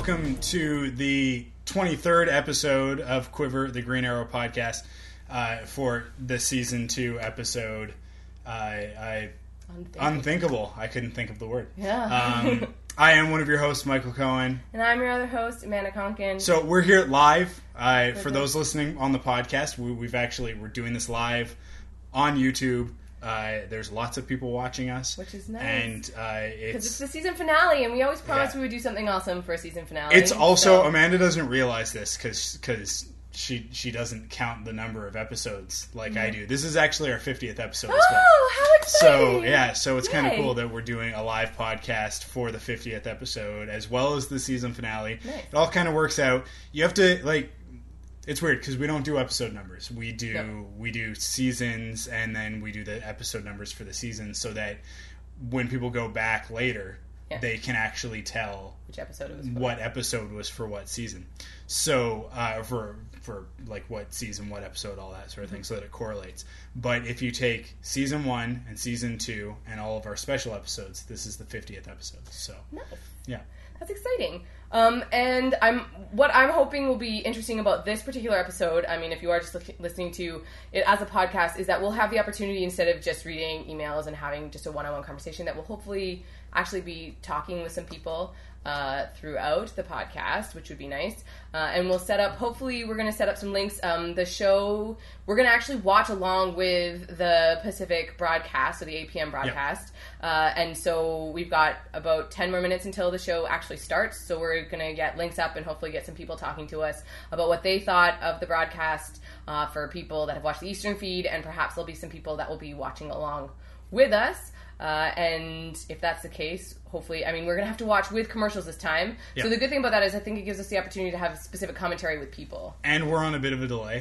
welcome to the 23rd episode of Quiver, the Green Arrow podcast, for the season 2 episode. Unthinkable. I couldn't think of the word. Yeah. I am one of your hosts, Michael Cohen. And I'm your other host, Amanda Conkin. So we're here live. For those listening on the podcast, we're doing this live on YouTube. There's lots of people watching us, which is nice, and because it's the season finale, and we always promised we would do something awesome for a season finale. It's also Amanda doesn't realize this because she doesn't count the number of episodes like I do. This is actually our 50th episode. Oh, how exciting! So it's kind of cool that we're doing a live podcast for the 50th episode as well as the season finale. Nice. It all kind of works out. You have to it's weird because we don't do episode numbers. We do seasons, and then we do the episode numbers for the season, so that when people go back later, they can actually tell which episode it was what episode was for what season. So for like what season, what episode, all that sort of thing, so that it correlates. But if you take season 1 and season 2 and all of our special episodes, this is the 50th episode. So nice. Yeah. That's exciting. And what I'm hoping will be interesting about this particular episode, I mean, if you are just listening to it as a podcast, is that we'll have the opportunity, instead of just reading emails and having just a one-on-one conversation, that we'll hopefully actually be talking with some people throughout the podcast, which would be nice. And we'll hopefully we're going to set up some links. The show, we're going to actually watch along with the Pacific broadcast, so the 8 p.m. broadcast. Yep. And so we've got about 10 more minutes until the show actually starts. So we're going to get links up and hopefully get some people talking to us about what they thought of the broadcast for people that have watched the Eastern feed. And perhaps there'll be some people that will be watching along with us. And if that's the case, hopefully, I mean, we're going to have to watch with commercials this time. Yep. So the good thing about that is I think it gives us the opportunity to have specific commentary with people. And we're on a bit of a delay.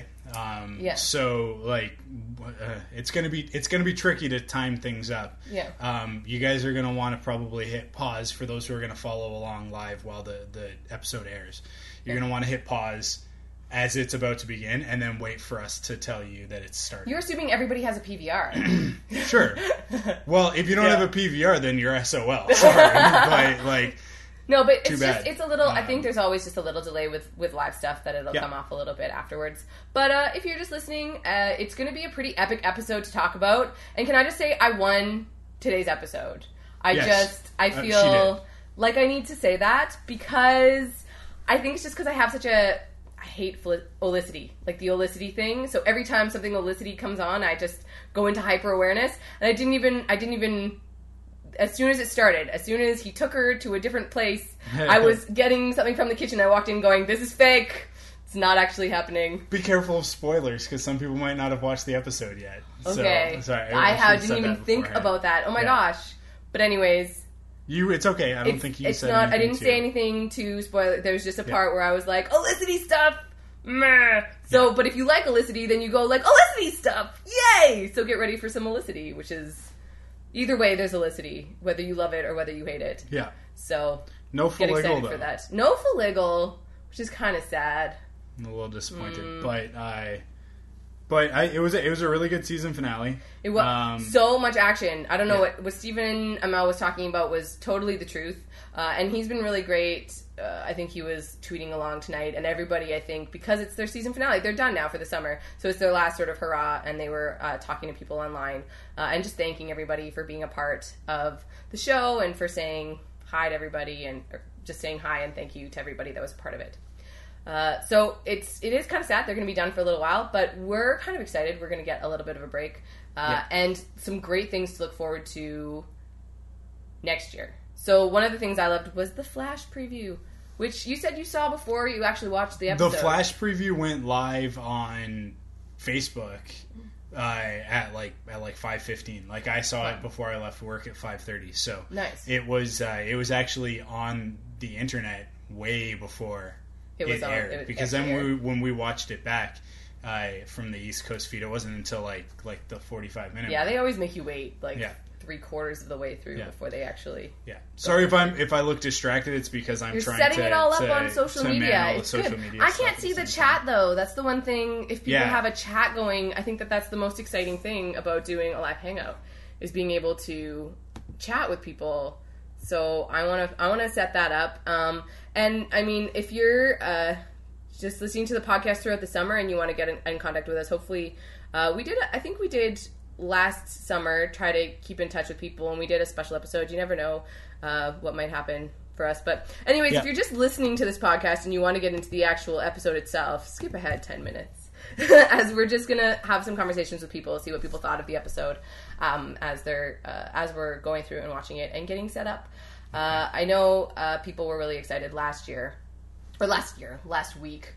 So it's going to be tricky to time things up. Yeah. You guys are going to want to probably hit pause for those who are going to follow along live while the episode airs. You're going to want to hit pause as it's about to begin, and then wait for us to tell you that it's starting. You're assuming everybody has a PVR. Sure. Well, if you don't have a PVR, then you're SOL. Sorry. No, but it's a little, I think there's always just a little delay with live stuff that it'll come off a little bit afterwards. But if you're just listening, it's going to be a pretty epic episode to talk about. And can I just say, I won today's episode. I feel like I need to say that because I think it's just because I have I hate Olicity, like the Olicity thing. So every time something Olicity comes on, I just go into hyper awareness. And I didn't even. As soon as it started, as soon as he took her to a different place, I was getting something from the kitchen. I walked in going, "This is fake. It's not actually happening." Be careful of spoilers, because some people might not have watched the episode yet. Okay, so, sorry, I didn't even think about that. Oh my gosh! But anyways. It's okay. I don't think you said anything. I didn't say anything to spoil it. There's just a part where I was like, Olicity stuff! Meh. So, but if you like Olicity, then you go like, Olicity stuff! Yay! So get ready for some Olicity, which is... Either way, there's Olicity, whether you love it or whether you hate it. Yeah. So, no get excited though. for that. No Filigal, which is kind of sad. I'm a little disappointed, But it was a really good season finale. It was so much action. I don't know what Stephen Amell was talking about was totally the truth, and he's been really great. I think he was tweeting along tonight, and everybody, I think, because it's their season finale, they're done now for the summer, so it's their last sort of hurrah, and they were talking to people online and just thanking everybody for being a part of the show and for saying hi to everybody and just saying hi and thank you to everybody that was a part of it. So it is kind of sad. They're going to be done for a little while, but we're kind of excited. We're going to get a little bit of a break and some great things to look forward to next year. So one of the things I loved was the Flash preview, which you said you saw before you actually watched the episode. The Flash preview went live on Facebook at 5:15. Like I saw it before I left work at 5:30. So nice. It was actually on the internet way before it aired, because then when we watched it back from the East Coast feed, it wasn't until like the 45-minute. Yeah, they always make you wait 3/4 of the way through before they actually. Yeah, sorry if I look distracted. It's because I'm trying setting it all up on social media. It's good. Media I can't see the chat though. That's the one thing. If people have a chat going, I think that's the most exciting thing about doing a live hangout is being able to chat with people. So I want to set that up. And I mean, if you're just listening to the podcast throughout the summer and you want to get in contact with us, hopefully I think we did last summer try to keep in touch with people, and we did a special episode. You never know what might happen for us. But anyways, if you're just listening to this podcast and you want to get into the actual episode itself, skip ahead 10 minutes. As we're just going to have some conversations with people, see what people thought of the episode as we're going through and watching it and getting set up. I know people were really excited last week.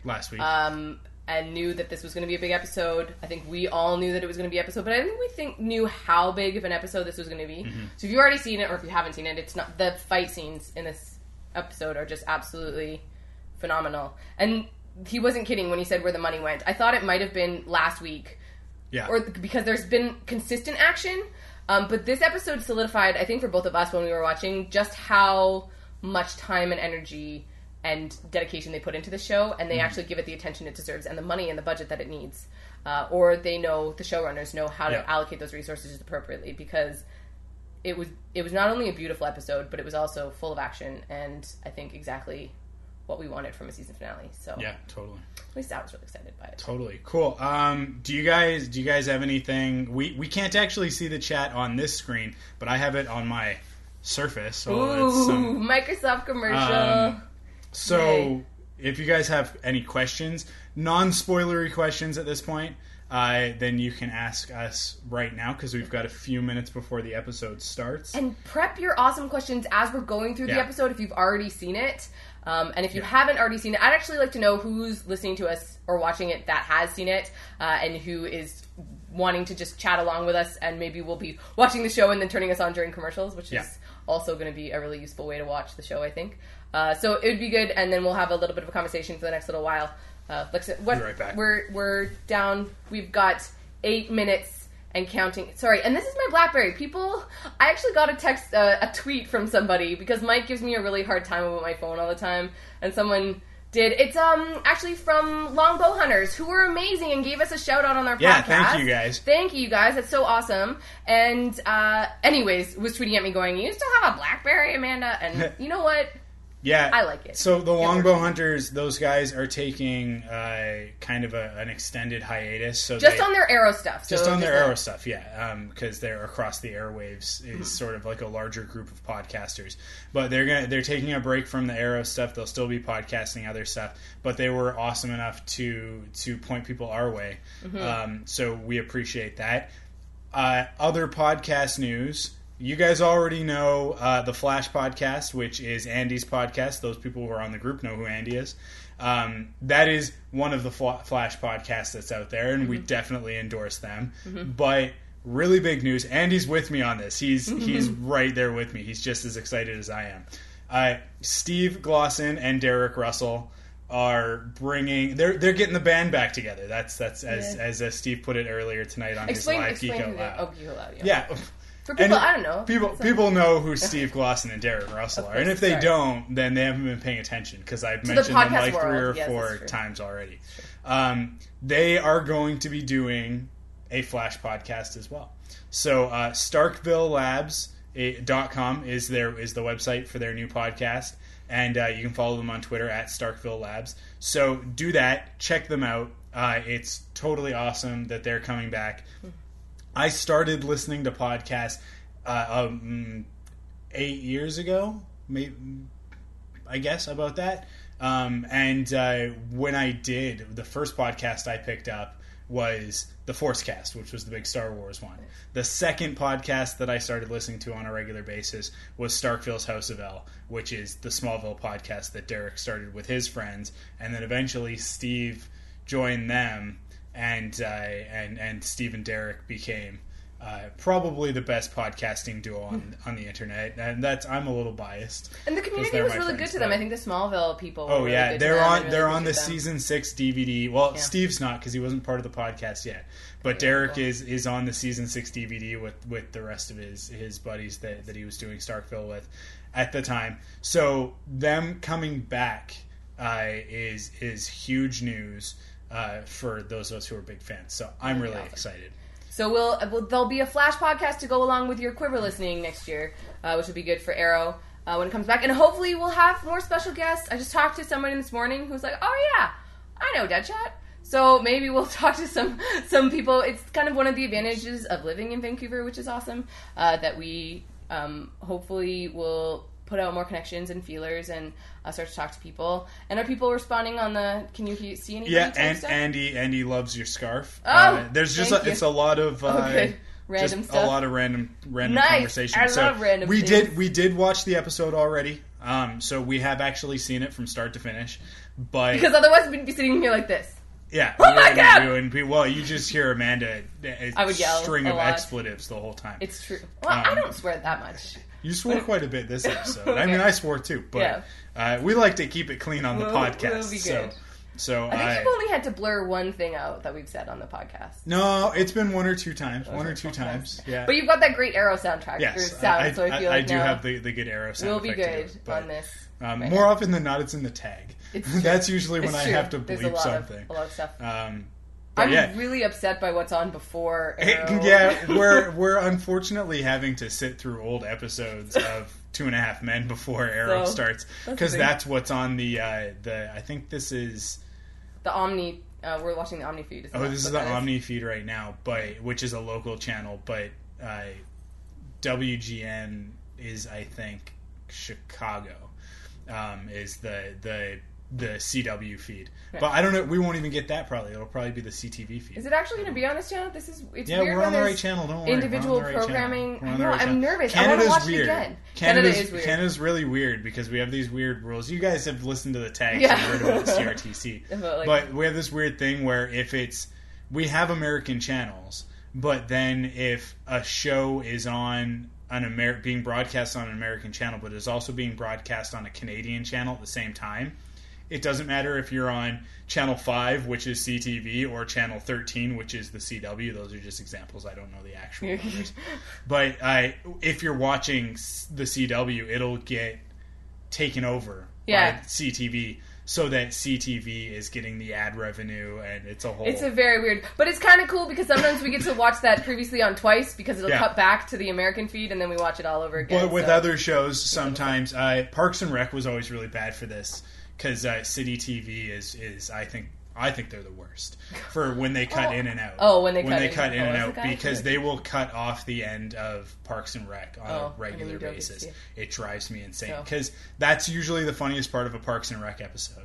And knew that this was going to be a big episode. I think we all knew that it was going to be an episode, but I don't think we knew how big of an episode this was going to be. Mm-hmm. So if you've already seen it, or if you haven't seen it, it's not, the fight scenes in this episode are just absolutely phenomenal. And he wasn't kidding when he said where the money went. I thought it might have been last week. Yeah. Or because there's been consistent action. But this episode solidified, I think for both of us when we were watching, just how much time and energy and dedication they put into the show, and they actually give it the attention it deserves and the money and the budget that it needs. Or they know, the showrunners know how to allocate those resources appropriately, because it was not only a beautiful episode, but it was also full of action, and I think exactly what we wanted from a season finale. So yeah, totally. At least I was really excited by it. Totally. Cool. Do you guys have anything? We can't actually see the chat on this screen, but I have it on my Surface. So it's Microsoft commercial. So, if you guys have any questions, non-spoilery questions at this point, then you can ask us right now, because we've got a few minutes before the episode starts. And prep your awesome questions as we're going through the episode if you've already seen it. And if you haven't already seen it, I'd actually like to know who's listening to us or watching it that has seen it, and who is wanting to just chat along with us, and maybe we'll be watching the show and then turning us on during commercials, which is also going to be a really useful way to watch the show, I think. So it would be good, and then we'll have a little bit of a conversation for the next little while. Be right back. We're down. We've got 8 minutes and counting. Sorry, and this is my BlackBerry. People, I actually got a tweet from somebody, because Mike gives me a really hard time about my phone all the time, and someone did. It's actually from Longbow Hunters, who were amazing and gave us a shout out on our podcast. Yeah, thank you guys. Thank you guys. That's so awesome. And anyways, was tweeting at me going, "You still have a BlackBerry, Amanda?" And you know what? Yeah, I like it. So the Longbow Hunters, those guys are taking kind of an extended hiatus. So just on their Arrow stuff. Just on their Arrow stuff, yeah, because they're across the airwaves is sort of like a larger group of podcasters. But they're taking a break from the Arrow stuff. They'll still be podcasting other stuff, but they were awesome enough to point people our way. Mm-hmm. So we appreciate that. Other podcast news. You guys already know the Flash podcast, which is Andy's podcast. Those people who are on the group know who Andy is. That is one of the Flash podcasts that's out there, and we definitely endorse them. Mm-hmm. But really big news. Andy's with me on this. He's right there with me. He's just as excited as I am. Steve Glosson and Derek Russell are bringing. They're getting the band back together. That's as Steve put it earlier tonight on his live Geek Out Loud. Geek Out Loud. Yeah. For people, I don't know. People know who Steve Glosson and Derek Russell are. And if they don't, then they haven't been paying attention, because I've mentioned them like 3 or 4 times already. They are going to be doing a Flash podcast as well. So StarkvilleLabs.com is the website for their new podcast. And you can follow them on Twitter at Starkville Labs. So do that. Check them out. It's totally awesome that they're coming back. I started listening to podcasts 8 years ago, maybe, I guess, about that. And when I did, the first podcast I picked up was the Forcecast, which was the big Star Wars one. The second podcast that I started listening to on a regular basis was Starkville's House of L, which is the Smallville podcast that Derek started with his friends, and then eventually Steve joined them. And Steve and Derek became probably the best podcasting duo on the internet, and I'm a little biased. And the community was really good to them. I think the Smallville people. Were really good they're on the season 6 DVD. Well, Steve's not, because he wasn't part of the podcast yet, but Derek is on the season 6 DVD with the rest of his buddies that he was doing Starkville with at the time. So them coming back is huge news. For those of us who are big fans. So I'm really excited. So there'll be a Flash podcast to go along with your Quiver listening next year, which will be good for Arrow. when it comes back. And hopefully we'll have more special guests. I just talked to somebody this morning who's like, oh yeah, I know Deadshot. So maybe we'll talk to some people. It's kind of one of the advantages of living in Vancouver, which is awesome, that we hopefully will put out more connections and feelers and start to talk to people. And are people responding on the, can you see anything? Yeah, and Andy loves your scarf. Oh, there's just it's a lot of random stuff. A lot of random Nice. conversation. I love random we things. we did watch the episode already. So we have actually seen it from start to finish. But Because otherwise we'd be sitting here like this. yeah, Oh my God! well, you just hear Amanda I would yell string a of lot. expletives the whole time. It's true. Well, I don't swear that much. You swore quite a bit this episode. Okay. I mean, I swore too, but we like to keep it clean on the podcast. We'll be good. So I think you've only had to blur one thing out that we've said on the podcast. no, it's been one or two times. Yeah. But you've got that great Arrow soundtrack. Yes, or sound, so I feel like I do now have the good Arrow sound we'll be effect good too, on this. right more now. often than not, it's in the tag. It's true. That's usually when It's I true. have to There's bleep a lot something. a lot of stuff. But I'm yeah. really upset by what's on before Arrow. Yeah, we're unfortunately having to sit through old episodes of 2.5 Men before Arrow So, starts because that's what's on the I think this is The Omni. We're watching the Omni feed. this is the Omni feed right now, but which is a local channel, but WGN is I think Chicago is the CW feed, Right. but I don't know. We won't even get that. Probably it'll probably be the CTV feed. Is it actually going to be on this channel? It's Yeah, weird we're when on the right there's channel. Don't worry. individual We're on the right programming. channel. We're I on the know. right I'm channel. nervous. Canada's I want to watch weird. it again. Canada is weird. Canada's really weird because we have these weird rules. You guys have listened to the tags Yeah. and heard about the CRTC, But, we have this weird thing where we have American channels, but then if a show is on being broadcast on an American channel, but is also being broadcast on a Canadian channel at the same time, it doesn't matter if you're on Channel 5, which is CTV, or Channel 13, which is the CW. Those are just examples. I don't know the actual numbers. But if you're watching the CW, it'll get taken over by CTV, so that CTV is getting the ad revenue, and it's a whole... It's a very weird... But it's kind of cool because sometimes we get to watch that previously on twice because it'll cut back to the American feed and then we watch it all over again. But with other shows, sometimes... Parks and Rec was always really bad for this because City TV is I think they're the worst for when they cut in and out. Oh, when they cut in and out because they will cut off the end of Parks and Rec on a regular basis. It drives me insane because that's usually the funniest part of a Parks and Rec episode.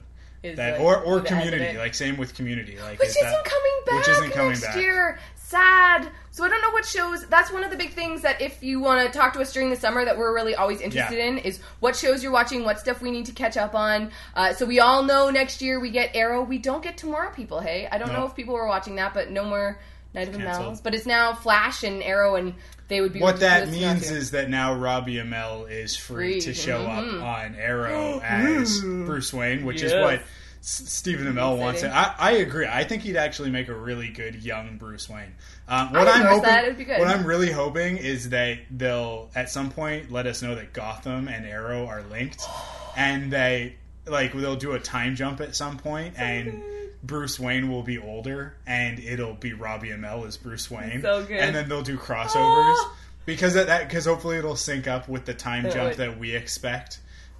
Or Community, like same with Community, like which isn't coming back next year. Sad. So I don't know what shows. That's one of the big things that if you want to talk to us during the summer that we're really always interested in is what shows you're watching, what stuff we need to catch up on. So we all know next year we get Arrow. We don't get Tomorrow People. Hey, I don't know if people were watching that, but no more Night of the Owls. But it's now Flash and Arrow, and they would be. What that means is that now Robbie Amell is free to show up on Arrow as Bruce Wayne, which is what Stephen Amell wants it. I agree. I think he'd actually make a really good young Bruce Wayne. What I'm really hoping is that they'll at some point let us know that Gotham and Arrow are linked, and they'll do a time jump at some point, and Bruce Wayne will be older, and it'll be Robbie Amell as Bruce Wayne, so good. And then they'll do crossovers because hopefully it'll sync up with the time jump that we expect.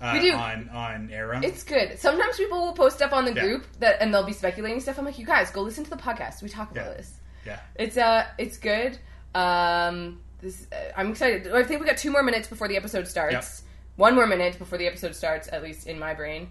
On Arrow. It's good. Sometimes people will post stuff on the group and they'll be speculating stuff. I'm like, you guys, go listen to the podcast. We talk about this. Yeah. It's good. I'm excited. I think we got 2 more minutes before the episode starts. Yep. 1 more minute before the episode starts, at least in my brain.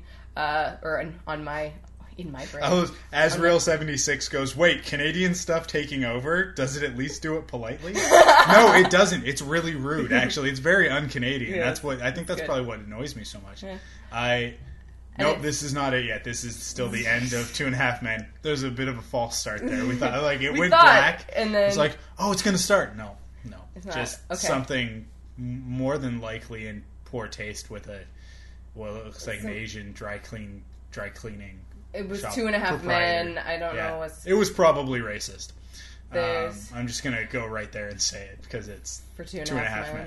In my brain. Real76 goes, wait, Canadian stuff taking over? Does it at least do it politely? No, it doesn't. It's really rude, actually. It's very un-Canadian. Yeah, that's probably what annoys me so much. Yeah. Nope, this is not it yet. This is still the end of 2.5 Men. There's a bit of a false start there. We thought, went black. And then... It's like, oh, it's going to start. No. It's not. Just something more than likely in poor taste with it looks like an Asian dry cleaning It was 2.5 Men. I don't know. It was probably racist. I'm just going to go right there and say it because it's for 2.5 Men.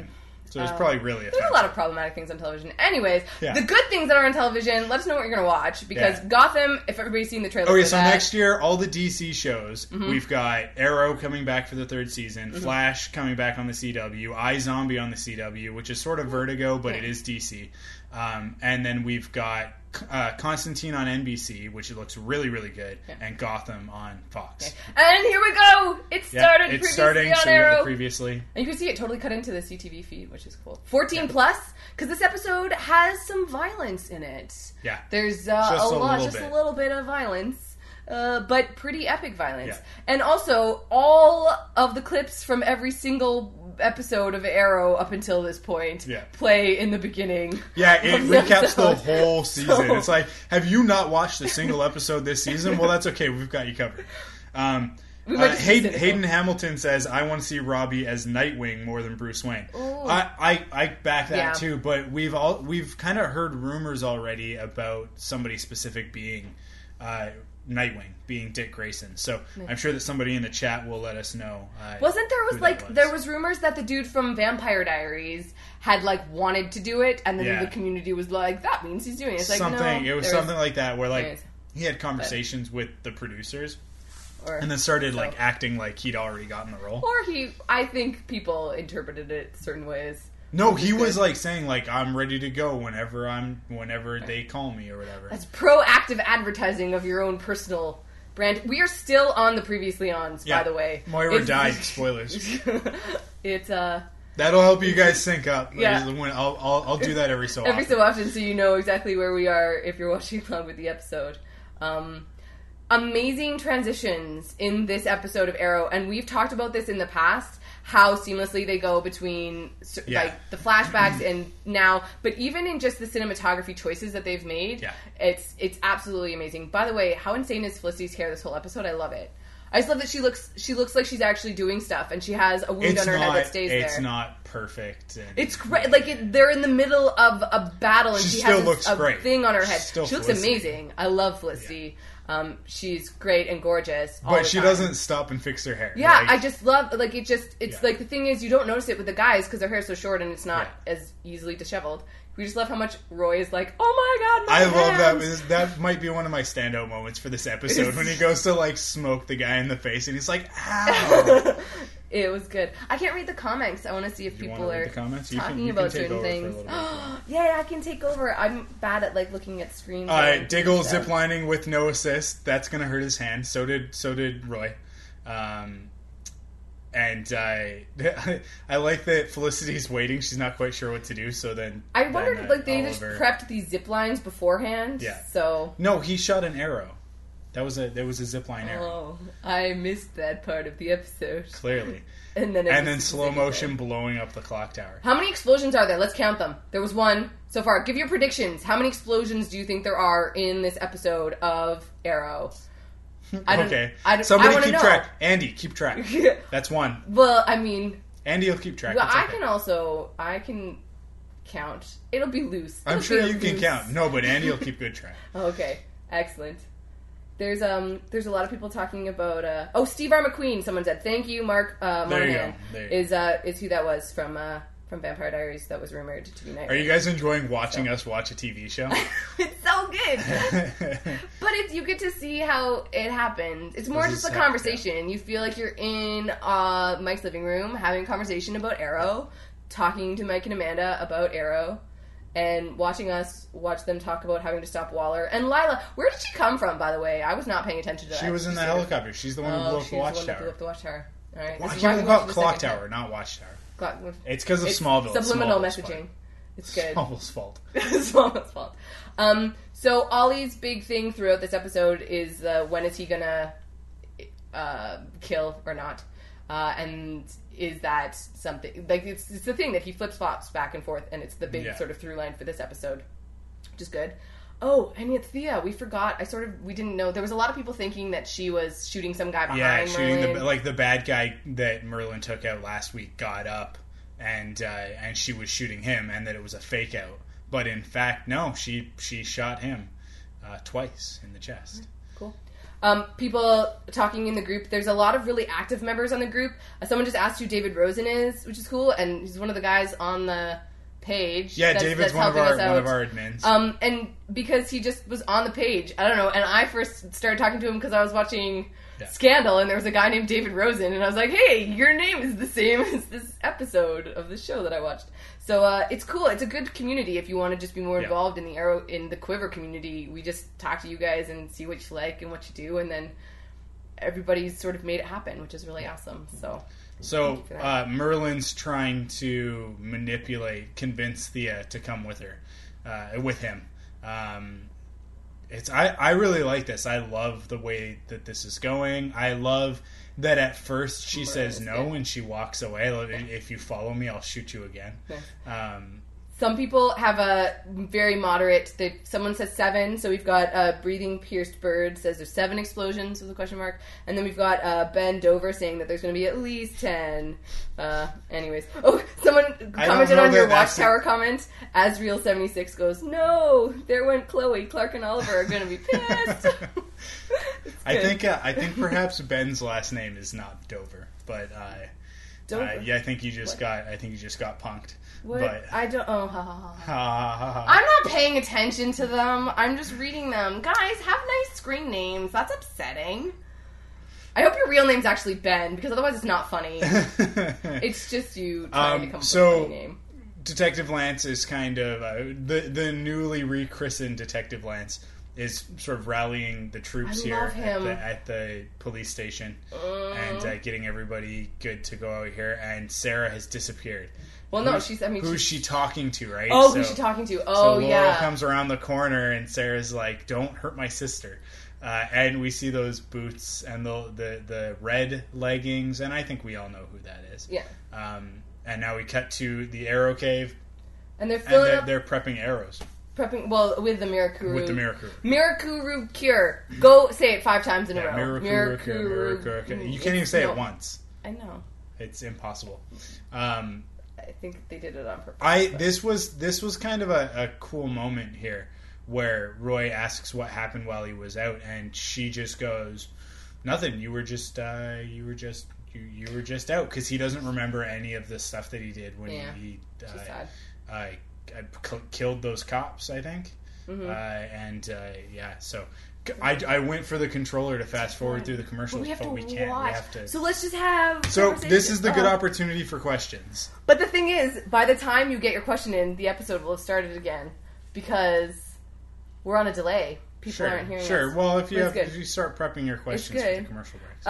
So it's probably really offensive. There's a lot of problematic things on television. Anyways, Yeah. the good things that are on television, let us know what you're going to watch. Because Yeah. Gotham, if everybody's seen the trailer Okay, for so that, next year, all the DC shows, we've got Arrow coming back for the 3rd season, Flash coming back on the CW, iZombie on the CW, which is sort of Vertigo, but it is DC. And then we've got Constantine on NBC, which it looks really, really good, and Gotham on Fox. Okay. And here we go! It started it's previously starting, on so we have Arrow. the previously. And you can see it totally cut into the CTV feed, which is cool. 14 plus, because this episode has some violence in it. Yeah. There's Just a little bit of violence. But pretty epic violence. Yeah. And also, all of the clips from every single episode of Arrow up until this point play in the beginning. Yeah, it of the recaps the episode. whole season. So- It's like, have you not watched a single episode this season? Well, that's okay. We've got you covered. We might just be cynical. Hayden Hamilton says, I want to see Robbie as Nightwing more than Bruce Wayne. I back that too, but we've kind of heard rumors already about somebody specific being Nightwing, being Dick Grayson. So I'm sure that somebody in the chat will let us know. There was rumors that the dude from Vampire Diaries had wanted to do it, and then the community was like, that means he's doing it. It's like, something. No, it was something like that where Anyways. he had conversations with the producers. Or, And then started acting like he'd already gotten the role. Or I think people interpreted it certain ways. No, he was saying I'm ready to go whenever they call me or whatever. That's proactive advertising of your own personal brand. We are still on the Previously Ons, by the way. Moira died. Spoilers. It's That'll help you guys sync up. Yeah. I'll do that every so often. Every so often, so you know exactly where we are if you're watching along with the episode. Amazing transitions in this episode of Arrow, and we've talked about this in the past, how seamlessly they go between the flashbacks and now, but even in just the cinematography choices that they've made, it's absolutely amazing. By the way, how insane is Felicity's hair this whole episode? I love it. I just love that she looks like she's actually doing stuff, and she has a wound on her head that stays there. It's not perfect. It's great. They're in the middle of a battle, and she has a thing on her head. She looks Felicity. amazing. I love Felicity. She's great and gorgeous. But she doesn't stop and fix her hair. Yeah, I just love the thing is you don't notice it with the guys because their hair's so short and it's not as easily disheveled. We just love how much Roy is like, oh my god, my hands. Love that. That might be one of my standout moments for this episode when he goes to smoke the guy in the face and he's like, ow. It was good. I can't read the comments. I want to see if people are talking about certain things. Yeah, I can take over. I'm bad at like looking at screens. Diggle ziplining with no assist. That's gonna hurt his hand. So did Roy. And I like that Felicity's waiting. She's not quite sure what to do. So then I wondered, like, they just prepped these zip lines beforehand. Yeah. So no, he shot an arrow. There was a zip line arrow. Oh, I missed that part of the episode. Clearly. And then slow motion blowing up the clock tower. How many explosions are there? Let's count them. There was one so far. Give your predictions. How many explosions do you think there are in this episode of Arrow? Somebody keep track. Andy, keep track. That's one. Well, I mean... Andy will keep track. Well, I can count. It'll be loose. I'm sure you can count. No, but Andy will keep good track. Okay. Excellent. There's a lot of people talking about Steve R. McQueen. Someone said thank you, Mark Monahan. Is who that was from Vampire Diaries that was rumored to be Nightwing. Are you guys enjoying watching us watch a TV show? It's so good, but you get to see how it happened. It's more just a conversation. Yeah. You feel like you're in Mike's living room having a conversation about Arrow, talking to Mike and Amanda about Arrow. And watching us watch them talk about having to stop Waller. And Lila, where did she come from, by the way? I was not paying attention to that. She was in the helicopter. She's the one who blew up the watchtower. Blew up the watchtower. All right. Why can't we call it clock tower, not watchtower? It's because of Smallville. Subliminal messaging. It's good. Smallville's fault. Smallville's fault. So Ollie's big thing throughout this episode is when is he gonna kill or not? And is that something like it's the thing that he flip-flops back and forth, and it's the big sort of through line for this episode, which is good. Oh, and yet Thea, we forgot. We didn't know. There was a lot of people thinking that she was shooting some guy behind Merlin. Shooting the bad guy that Merlin took out last week got up, and she was shooting him, and that it was a fake out. But in fact, no, she shot him twice in the chest. Cool. People talking in the group. There's a lot of really active members on the group. Someone just asked who David Rosen is, which is cool, and he's one of the guys on the page. Yeah, David's one of our admins. And because he just was on the page, I don't know. And I first started talking to him because I was watching Scandal, and there was a guy named David Rosen, and I was like, "Hey, your name is the same as this episode of the show that I watched." So it's cool. It's a good community if you want to just be more involved in the Quiver community. We just talk to you guys and see what you like and what you do, and then everybody's sort of made it happen, which is really awesome. So Merlin's trying to convince Thea to come with him. I really like this. I love the way that this is going. I love that at first she says no and she walks away. If you follow me, I'll shoot you again. Nice. Some people have a very moderate. Someone says 7, so we've got Breathing Pierced Bird says there's 7 explosions with a question mark, and then we've got Ben Dover saying that there's going to be at least 10. Anyways, someone commented on your Watchtower comment. Asriel76 goes, "No, there went Chloe. Clark and Oliver are going to be pissed." I think perhaps Ben's last name is not Dover, but Dover? I think you just got punked. What? But I don't. Oh, ha ha ha. I'm not paying attention to them. I'm just reading them. Guys, have nice screen names. That's upsetting. I hope your real name's actually Ben, because otherwise it's not funny. It's just you trying to come up with a funny name. Detective Lance is kind of the newly rechristened Detective Lance is sort of rallying the troops here at the police station and getting everybody good to go out here. And Sarah has disappeared. Well, no, who's she talking to, right? Oh, who's she talking to? Oh, so Laurel comes around the corner, and Sarah's like, "Don't hurt my sister." And we see those boots and the red leggings, and I think we all know who that is. Yeah. And now we cut to the arrow cave, and they're prepping arrows. With the Mirakuru. With the Mirakuru. Mirakuru cure. Go say it 5 times in a row. Mirakuru. You can't even say it once. I know. It's impossible. I think they did it on purpose. This was kind of a cool moment here, where Roy asks what happened while he was out, and she just goes, "Nothing. You were just out," because he doesn't remember any of the stuff that he did when he killed those cops, I think. Mm-hmm. So I went for the controller to fast forward through the commercials, but we can't. We have to. So let's just have. So this is the good opportunity for questions. But the thing is, by the time you get your question in, the episode will have started again because we're on a delay. People aren't hearing us. Sure. Well, if you start prepping your questions for the commercial breaks.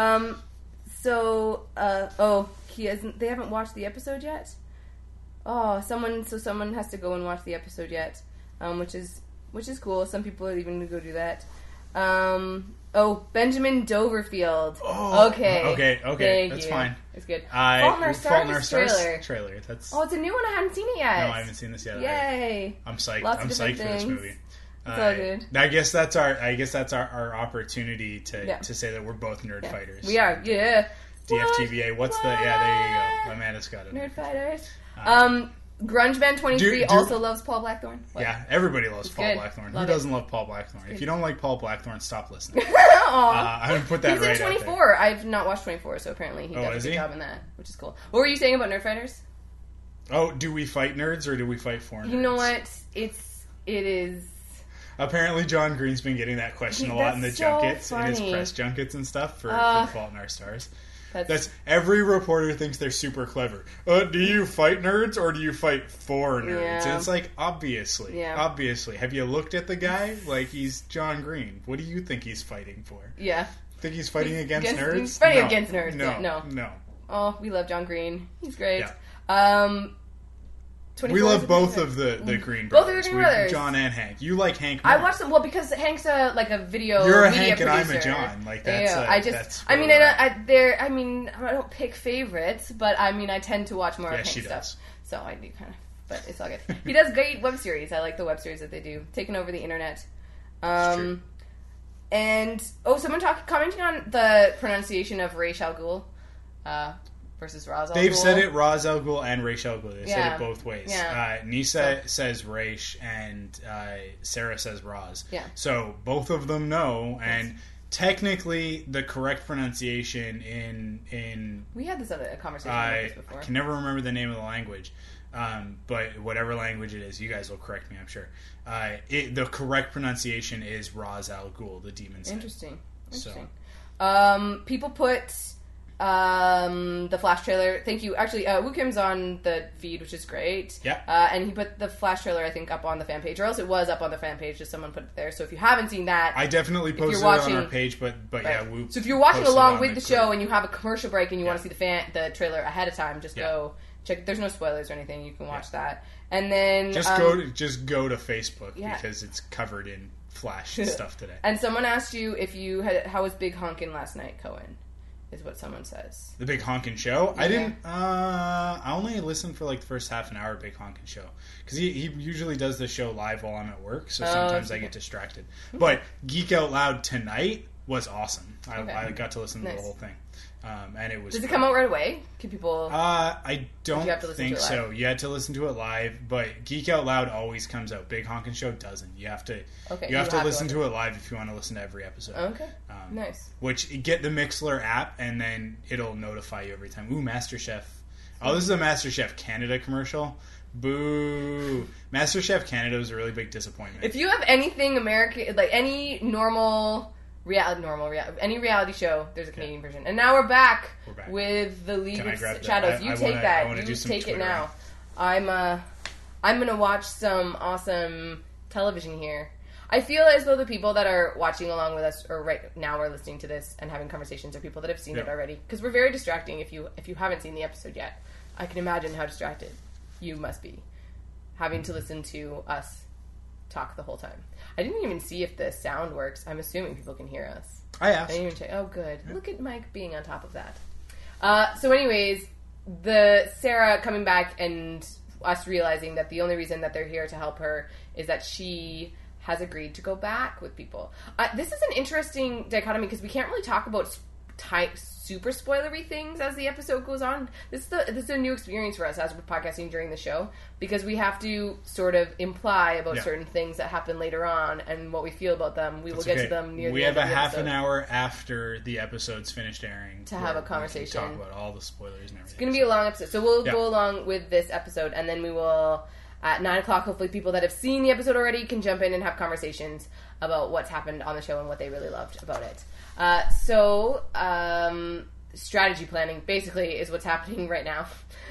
They haven't watched the episode yet. Oh, someone has to go and watch the episode yet, which is cool. Some people are even going to go do that. Benjamin Doverfield. Oh, okay. That's fine. It's good. Fault in Our Stars trailer. It's a new one. I haven't seen it yet. No, I haven't seen this yet. Yay! I'm psyched. I'm psyched for this movie. It's all good. I guess that's our opportunity to say that we're both nerd fighters. We are. Yeah. DFTBA. There you go. Amanda's got it. Nerd fighters. Grunge Band 23 also loves Paul Blackthorne. What? Yeah, everybody loves Paul Blackthorne. Who doesn't love Paul Blackthorne? If you don't like Paul Blackthorne, stop listening. I'm going to put that He's right in 24. I've not watched 24, so apparently he does a good job in that, which is cool. What were you saying about Nerd Fighters? Oh, do we fight nerds or do we fight for nerds? You know what? It is... Apparently John Green's been getting that question a lot in the junkets, in his press junkets and stuff for Fault in Our Stars. That's every reporter thinks they're super clever. Do you fight nerds or do you fight for nerds? Yeah. And it's like, obviously. Have you looked at the guy? Like, he's John Green. What do you think he's fighting for? Yeah. Think he's fighting against nerds? He's fighting against nerds. No. Oh, we love John Green. He's great. Yeah. We love both of the Green brothers. Both of the Green brothers. John and Hank. You like Hank more. I watch them, because Hank's a video You're a media Hank producer. and I'm a John. Like, that's... I don't pick favorites, but I tend to watch more of Hank's stuff. Does. So I do kind of, but it's all good. He does great web series. I like the web series that they do. Taking over the internet. True. And, someone commenting on the pronunciation of Ra's al Ghul, versus Ra's al Ghul. They've said it Ra's al Ghul and Ra's al Ghul. They said it both ways. Yeah. Nisa says Raish and Sarah says Raz. Yeah. So both of them know, and technically, the correct pronunciation in we had this other conversation about this before. I can never remember the name of the language, but whatever language it is, you guys will correct me, I'm sure. The correct pronunciation is Ra's al Ghul, the demon's head. Interesting. So. People put the Flash trailer. Thank you. Actually, Woo Kim's on the feed, which is great. Yeah. And he put the Flash trailer, I think, up on the fan page, or else it was up on the fan page. Just someone put it there. So if you haven't seen that, I definitely posted it on our page, but right. Yeah, Woo. So if you're watching along with the show and you have a commercial break and you want to see the trailer ahead of time, just go check. There's no spoilers or anything. You can watch that, and then just go to Facebook because it's covered in Flash stuff today. And someone asked you if you had how was Big Honkin' last night, Cohen. Is what someone says. The Big Honkin' Show? Yeah. I didn't... I only listened for like the first half an hour of Big Honkin' Show. Because he usually does the show live while I'm at work, so sometimes I get distracted. But Geek Out Loud tonight was awesome. I got to listen to the whole thing. And it was... Does it come out right away? Can people... I don't think so. You had to listen to it live, but Geek Out Loud always comes out. Big Honkin' Show doesn't. You have to listen to it live if you want to listen to every episode. Okay. Nice. Which, get the Mixlr app, and then it'll notify you every time. Ooh, MasterChef. Oh, this is a MasterChef Canada commercial. Boo. MasterChef Canada was a really big disappointment. If you have anything American, like any normal... any reality show, there's a Canadian version. And now we're back with the League of Shadows. You take that. You take it now. I'm gonna watch some awesome television here. I feel as though the people that are watching along with us, or right now are listening to this and having conversations, are people that have seen it already. Because we're very distracting if you haven't seen the episode yet. I can imagine how distracted you must be having to listen to us talk the whole time. I didn't even see if the sound works. I'm assuming people can hear us. I asked. I didn't even check. Oh, good. Yeah. Look at Mike being on top of that. So anyways, the Sarah coming back and us realizing that the only reason that they're here to help her is that she has agreed to go back with people. This is an interesting dichotomy because we can't really talk about super spoilery things as the episode goes on. This is a new experience for us as we're podcasting during the show because we have to sort of imply about certain things that happen later on and what we feel about them. We will get to them near the end of the episode. We have a half an hour after the episode's finished airing to have a conversation. Talk about all the spoilers and everything. It's going to be a long episode, so we'll go along with this episode, and then we will at 9 o'clock. Hopefully, people that have seen the episode already can jump in and have conversations about what's happened on the show and what they really loved about it. Strategy planning basically is what's happening right now.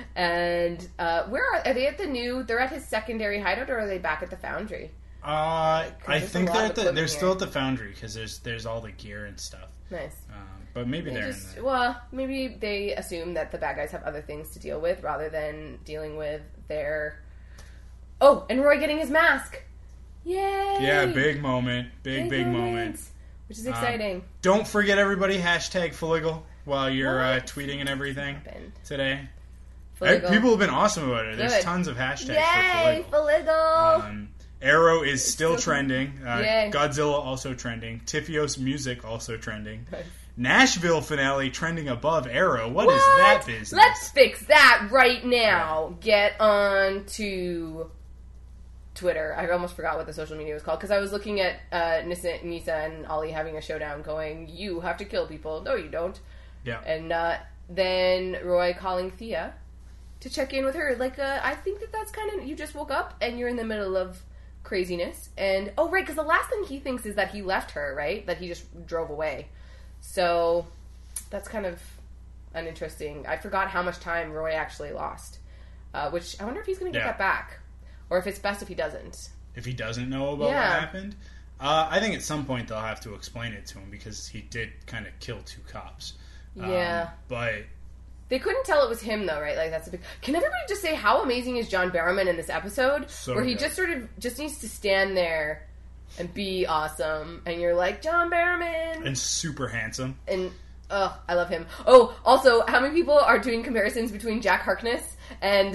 And where are they at they're at his secondary hideout, or are they back at the foundry? I think they're still at the foundry because there's all the gear and stuff. Nice. But maybe they're in there. Well, maybe they assume that the bad guys have other things to deal with rather than dealing with their... Oh, and Roy getting his mask. Yay! Yeah, big moment. Big moment. Which is exciting. Don't forget, everybody, #Fliggle while you're tweeting and everything today. People have been awesome about it. Good. There's tons of hashtags Yay, for Fliggle! Arrow is still trending. Godzilla also trending. Tifios music also trending. Nashville finale trending above Arrow. What is that business? Let's fix that right now. Get on to Twitter. I almost forgot what the social media was called because I was looking at Nisa and Ollie having a showdown going, you have to kill people. No, you don't. Yeah. And then Roy calling Thea to check in with her. Like, I think that's kind of, you just woke up and you're in the middle of craziness. And, oh, right, because the last thing he thinks is that he left her, right? That he just drove away. So that's kind of an interesting, I forgot how much time Roy actually lost. Which, I wonder if he's going to get that back. Or if it's best if he doesn't. If he doesn't know about what happened? I think at some point they'll have to explain it to him because he did kind of kill 2 cops. Yeah. But... They couldn't tell it was him, though, right? Like, that's a big... Can everybody just say how amazing is John Barrowman in this episode? Where he just sort of just needs to stand there and be awesome. And you're like, John Barrowman! And super handsome. And... Oh, I love him. Oh, also, how many people are doing comparisons between Jack Harkness and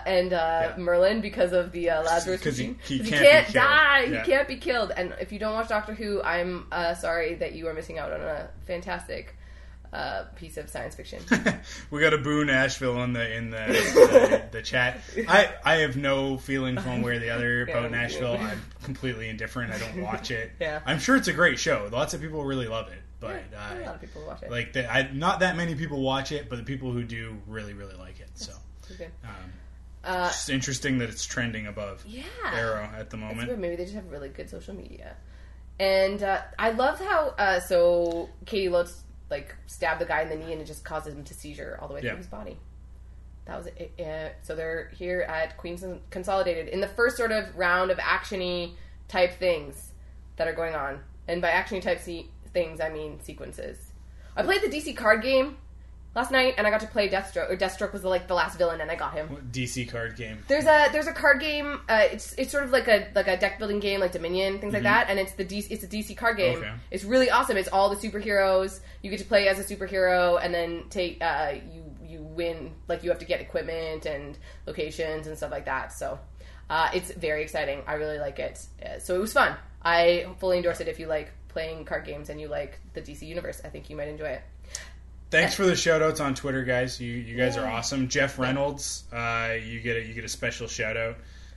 Merlin because of the Lazarus machine? He can't die. Yeah. He can't be killed. And if you don't watch Doctor Who, I'm sorry that you are missing out on a fantastic piece of science fiction. We got a boo Nashville in the chat. I have no feelings one way or the other about Nashville. I'm completely indifferent. I don't watch it. Yeah. I'm sure it's a great show. Lots of people really love it. but a lot of people watch it. Like not that many people watch it, but the people who do really, really like it. So okay. It's interesting that it's trending above Arrow at the moment. Maybe they just have really good social media. And I love how so Katie Lotz like stabbed the guy in the knee and it just causes him to seizure all the way through his body. That was it. So they're here at Queens Consolidated in the first sort of round of action-y type things that are going on. And by action-y type things, I mean sequences. I played the DC card game last night, and I got to play Deathstroke. Or Deathstroke was the last villain, and I got him. What DC card game? There's a card game. It's sort of like a deck building game, like Dominion, things like that. And it's a DC card game. Okay. It's really awesome. It's all the superheroes. You get to play as a superhero, and then take you win. Like you have to get equipment and locations and stuff like that. So it's very exciting. I really like it. So it was fun. I fully endorse it if you like playing card games and you like the DC universe. I think you might enjoy it. Thanks for the shout outs on Twitter, guys. You guys are awesome. Jeff Reynolds, you get a special shout out.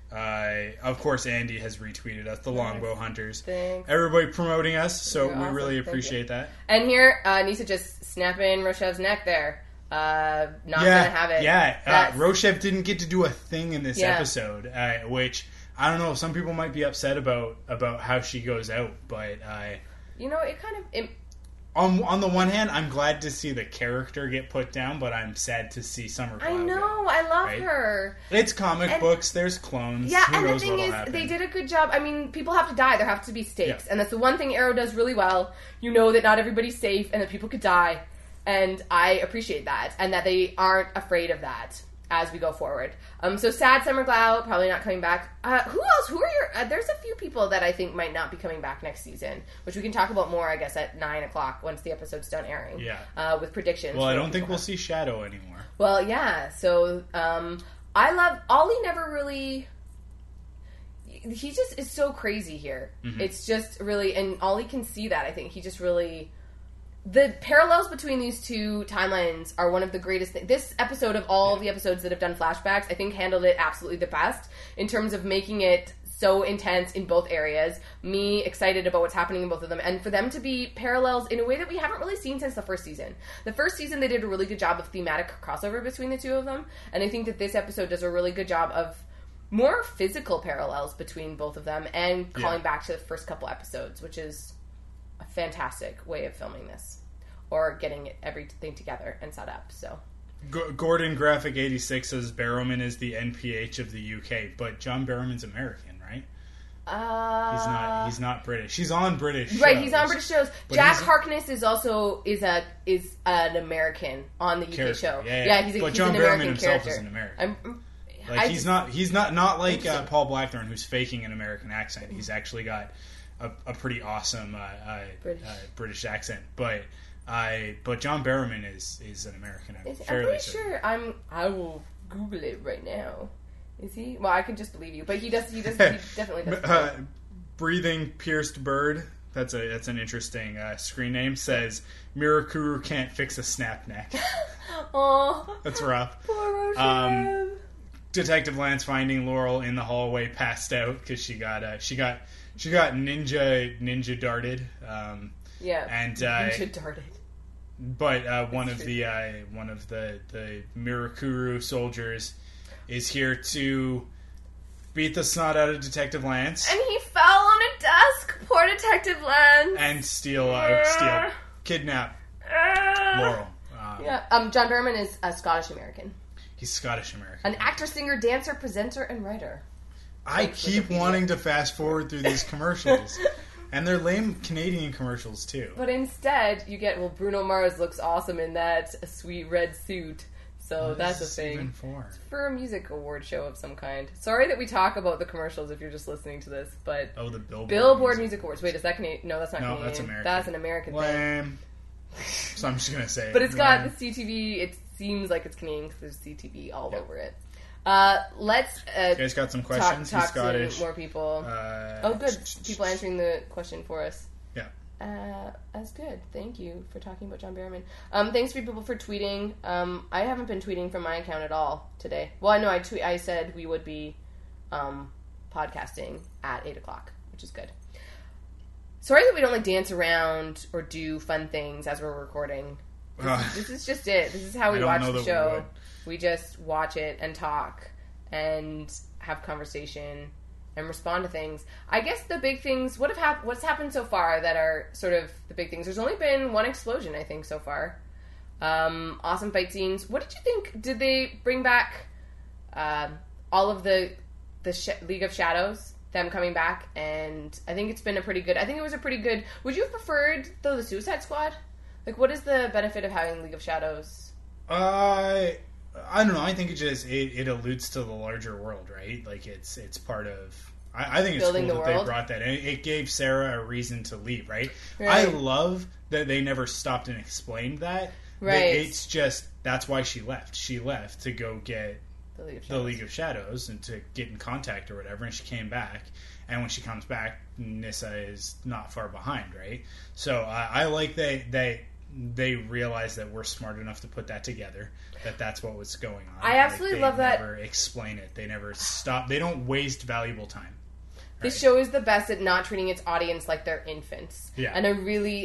Of course, Andy has retweeted us, the Longbow Hunters. Thanks. Everybody promoting us, so You're we awesome. really appreciate that. And here, Nisa just snapping Roshev's neck there. Not gonna have it. Yeah, Roshev didn't get to do a thing in this episode, which I don't know. Some people might be upset about how she goes out, but it kind of. On the one hand, I'm glad to see the character get put down, but I'm sad to see Summer Glau. I know, I love her. It's comic books, there's clones. Yeah, Who and the knows thing is, happen. they did a good job. I mean, people have to die. There have to be stakes. And that's the one thing Arrow does really well. You know that not everybody's safe and that people could die. And I appreciate that. And that they aren't afraid of that as we go forward. So sad Summer Glau, probably not coming back. Who else? Who are your... there's a few people that I think might not be coming back next season, which we can talk about more, I guess, at 9 o'clock once the episode's done airing. Yeah. With predictions. Well, I don't think we'll see Shadow anymore. Well, yeah. So, I love... Ollie never really... He just is so crazy here. Mm-hmm. It's just really... And Ollie can see that, I think. He just really... The parallels between these two timelines are one of the greatest things. This episode of all the episodes that have done flashbacks, I think handled it absolutely the best in terms of making it so intense in both areas. Me excited about what's happening in both of them, and for them to be parallels in a way that we haven't really seen since the first season. The first season, they did a really good job of thematic crossover between the two of them, and I think that this episode does a really good job of more physical parallels between both of them and calling back to the first couple episodes, which is a fantastic way of filming this or getting everything together and set up. So Gordon Graphic 86 says Barrowman is the NPH of the UK, but John Barrowman's American, right? He's not British. He's on British shows. Right, he's on British shows. Jack Harkness is also an American on the UK character. show. Yeah, he's but he's John an Barrowman American himself character. is an American. He's not like Paul Blackthorne, who's faking an American accent. He's actually got a pretty awesome British accent, but John Barrowman is an American. I'm pretty sure. I will Google it right now. Is he? Well, I can just believe you, but he definitely does. Breathing Pierced Bird. That's an interesting screen name. Says Mirakuru can't fix a snap neck. Oh, that's rough. Poor Roshan. Detective Lance finding Laurel in the hallway, passed out because she got ninja darted. And ninja darted. But one of the Mirakuru soldiers is here to beat the snot out of Detective Lance, and he fell on a desk. Poor Detective Lance. And kidnap Laurel. John Barrowman is a Scottish American. He's Scottish American. An actor, singer, dancer, presenter, and writer. I keep wanting to fast forward through these commercials. And they're lame Canadian commercials, too. But instead, you get, Bruno Mars looks awesome in that sweet red suit. So that's a thing. It's for a music award show of some kind. Sorry that we talk about the commercials if you're just listening to this, but... Oh, the Billboard Music Awards. Wait, is that Canadian? No, that's not Canadian. That's American. That's an American thing. So I'm just going to say it. But it's got the CTV. It seems like it's Canadian because there's CTV all over it. Let's you guys got some questions? Talk He's Scottish. to more people. Good. People answering the question for us. Yeah. That's good. Thank you for talking about John Barrowman. Thanks for people for tweeting. I haven't been tweeting from my account at all today. Well, I know I said we would be podcasting at 8 o'clock, which is good. Sorry that we don't like dance around or do fun things as we're recording. This is just it. This is how we watch the show. We just watch it and talk and have conversation and respond to things. I guess the big things, what's happened so far that are sort of the big things? There's only been one explosion, I think, so far. Awesome fight scenes. What did you think? Did they bring back all of the League of Shadows, them coming back? And I think it was a pretty good... Would you have preferred, though, the Suicide Squad? Like, what is the benefit of having League of Shadows? I don't know. I think it alludes to the larger world, right? Like, it's part of... I think it's building cool the that world. They brought that in. It gave Sarah a reason to leave, right? I love that they never stopped and explained that. Right. It's just, that's why she left. She left to go get the League of Shadows and to get in contact or whatever, and she came back. And when she comes back, Nyssa is not far behind, right? So I like that they realize that we're smart enough to put that together, that's what was going on. I absolutely love that. They never explain it. They never stop. They don't waste valuable time. The show is the best at not treating its audience like they're infants. Yeah. And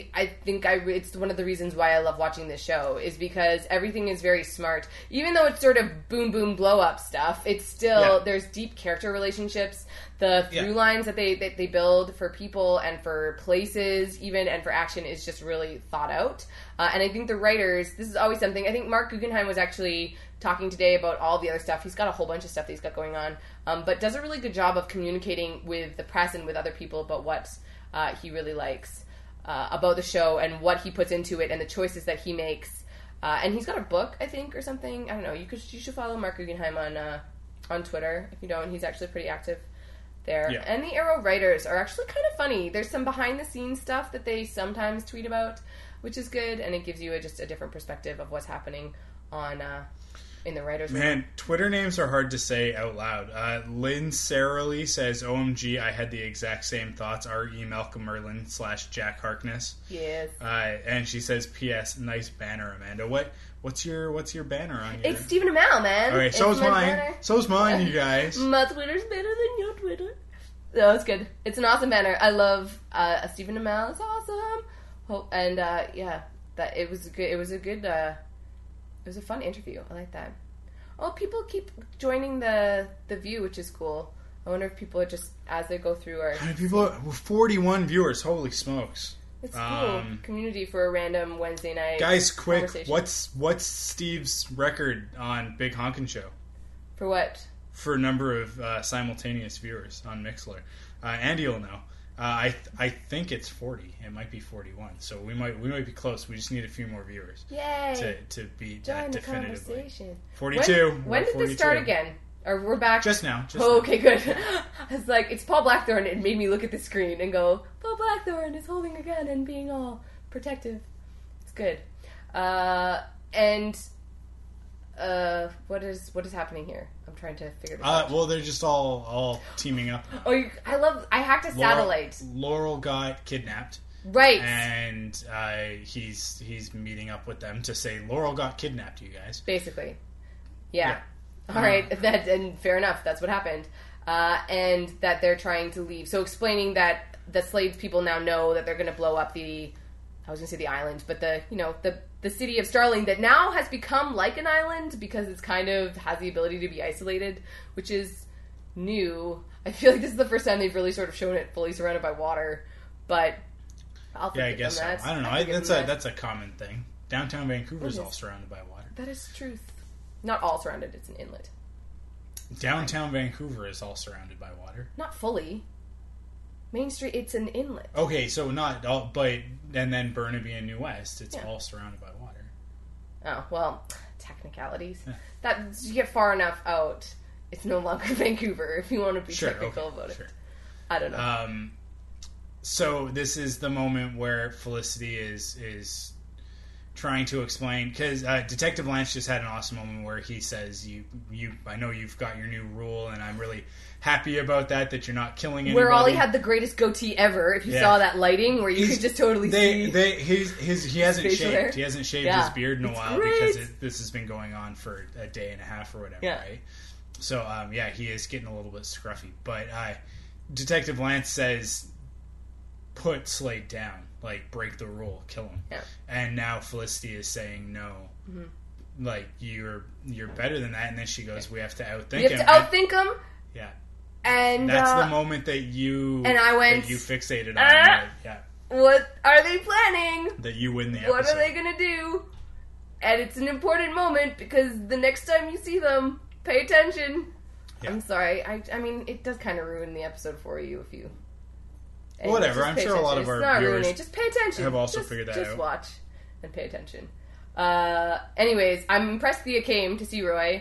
it's one of the reasons why I love watching this show, is because everything is very smart. Even though it's sort of boom, boom, blow up stuff, it's still, there's deep character relationships. The through lines that they build for people and for places, even, and for action is just really thought out. And I think the writers, this is always something, I think Mark Guggenheim was actually talking today about all the other stuff. He's got a whole bunch of stuff that he's got going on, but does a really good job of communicating with the press and with other people about what he really likes about the show and what he puts into it and the choices that he makes. And he's got a book, I think, or something. I don't know. You should follow Mark Guggenheim on Twitter. If you don't, he's actually pretty active there. Yeah. And the Arrow writers are actually kind of funny. There's some behind-the-scenes stuff that they sometimes tweet about, which is good, and it gives you just a different perspective of what's happening on in the writers' room. Man, Twitter names are hard to say out loud. Lynn Sarah says, "OMG, I had the exact same thoughts. R.E. Malcolm Merlin / Jack Harkness." Yes. And she says, "P.S. Nice banner, Amanda." What's your banner on here? It's Stephen Amell, man. All right, so's mine. So's mine, you guys. My Twitter's better than your Twitter. No, it's good. It's an awesome banner. I love Stephen Amell. It's awesome. And that it was good. It was a good. It was a fun interview. I like that. Oh, people keep joining the View, which is cool. I wonder if people are just, as they go through, are... How many people? 41 viewers. Holy smokes. It's cool. Community for a random Wednesday night. Guys, quick. What's Steve's record on Big Honkin' Show? For what? For number of simultaneous viewers on Mixlr. Andy will know. I think it's 40. It might be 41. So we might be close. We just need a few more viewers. Yay! To beat Join that the definitively. Conversation. 42. When did 42. This start again? Or we're back? Just now. Okay, good. I was like, it's Paul Blackthorne. It made me look at the screen and go, Paul Blackthorne is holding a gun and being all protective. It's good. What is happening here? I'm trying to figure this out. Well, they're just all teaming up. I hacked a satellite. Laurel got kidnapped. Right. And he's meeting up with them to say, Laurel got kidnapped, you guys. Basically. Yeah. All right. And fair enough. That's what happened. And that they're trying to leave. So explaining that the Slades people now know that they're going to blow up I was going to say the island, but the city of Starling that now has become like an island because it's kind of has the ability to be isolated, which is new. I feel like this is the first time they've really sort of shown it fully surrounded by water, but I'll forgive I guess so. that. I don't know. That's a common thing. Downtown Vancouver is all surrounded by water. That is truth. Not all surrounded. It's an inlet. Downtown Vancouver is all surrounded by water. Not fully. Main Street, it's an inlet. Okay, so not all, but and then Burnaby and New West, it's all surrounded by water. Oh, well, technicalities. That you get far enough out, it's no longer Vancouver if you want to be technical about it. I don't know. So this is the moment where Felicity is trying to explain, because Detective Lance just had an awesome moment where he says, I know you've got your new rule, and I'm really happy about that you're not killing anybody. Where Ollie had the greatest goatee ever, if you saw that lighting, where you could just totally see... He hasn't shaved. Hair. He hasn't shaved his beard in a while because this has been going on for a day and a half or whatever, right? So, he is getting a little bit scruffy. But Detective Lance says put Slade down, like break the rule, kill him. Yeah. And now Felicity is saying no. Like you're better than that, and then she goes, "We have to outthink him." You have to outthink him. Yeah. And that's the moment that you fixated on. Yeah. What are they planning? That you win the episode. What are they gonna do? And it's an important moment because the next time you see them, pay attention. Yeah. I'm sorry. I mean, it does kind of ruin the episode for you if you. Whatever. I'm sure a lot of our viewers just pay attention. Have also figured that out. Just watch and pay attention. Anyways, I'm impressed Thea came to see Roy.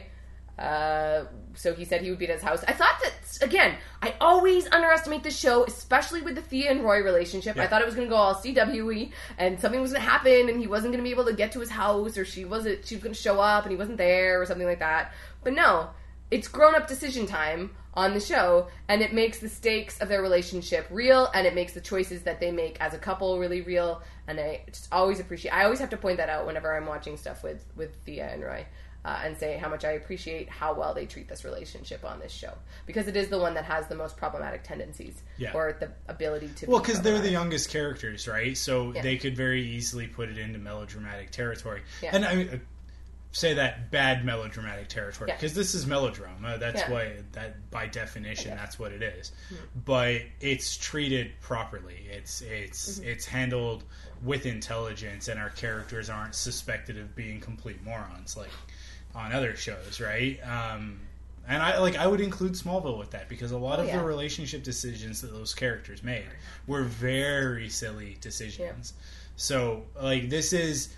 So he said he would be at his house. I thought that, again, I always underestimate this show, especially with the Thea and Roy relationship. Yeah. I thought it was going to go all CWE, and something was going to happen, and he wasn't going to be able to get to his house, or she was going to show up, and he wasn't there, or something like that. But no, it's grown-up decision time on the show, and it makes the stakes of their relationship real, and it makes the choices that they make as a couple really real, and I just always appreciate... I always have to point that out whenever I'm watching stuff with Thea and Roy. And say how much I appreciate how well they treat this relationship on this show. Because it is the one that has the most problematic tendencies. Yeah. Or the ability to Well, because they're the youngest characters, right? So they could very easily put it into melodramatic territory. Yeah. And I mean, say that bad melodramatic territory. Because this is melodrama. That's why, that by definition, that's what it is. Mm-hmm. But it's treated properly. It's handled with intelligence, and our characters aren't suspected of being complete morons. Like... on other shows, right? And I would include Smallville with that because a lot of the relationship decisions that those characters made were very silly decisions. Yeah. So like this is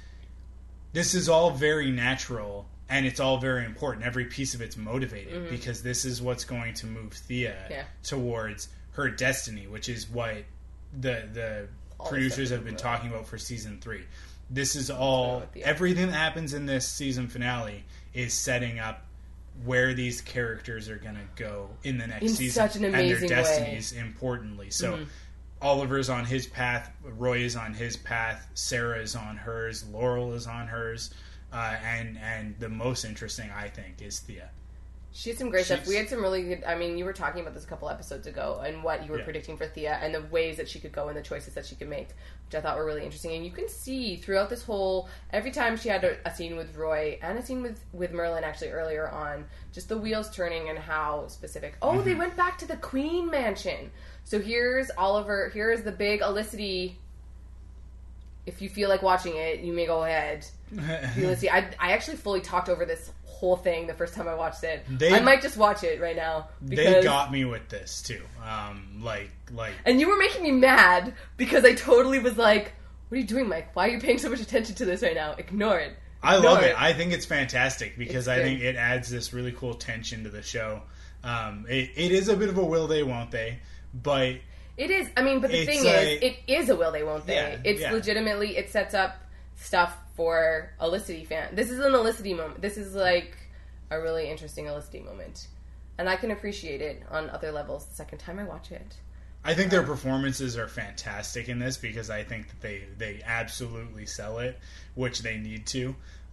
all very natural and it's all very important. Every piece of it's motivated because this is what's going to move Thea towards her destiny, which is what the producers have been talking about for season 3. This is all everything that happens in this season finale is setting up where these characters are going to go in the next season such an amazing and their destinies importantly. So Oliver's on his path, Roy is on his path, Sarah is on hers, Laurel is on hers, and the most interesting I think is Thea. She had some great stuff. We had some really good... I mean, you were talking about this a couple episodes ago and what you were predicting for Thea and the ways that she could go and the choices that she could make, which I thought were really interesting. And you can see throughout this whole... Every time she had a scene with Roy and a scene with Merlin actually earlier on, just the wheels turning and how specific... Oh, they went back to the Queen Mansion. So here's Oliver... Here's the big Olicity... If you feel like watching it, you may go ahead. Felicity, I actually fully talked over this whole thing the first time I watched it. I might just watch it right now. They got me with this too. Like. And you were making me mad because I totally was like, "What are you doing, Mike? Why are you paying so much attention to this right now? Ignore it." I love it. I think it's fantastic because I think it adds this really cool tension to the show. It is a bit of a will they, won't they, but. It is. I mean, but the thing is, it is a will they, won't they. Yeah, it's legitimately, it sets up stuff for Olicity fan. This is an Olicity moment. This is like a really interesting Olicity moment. And I can appreciate it on other levels the second time I watch it. I think their performances are fantastic in this because I think that they absolutely sell it, which they need to.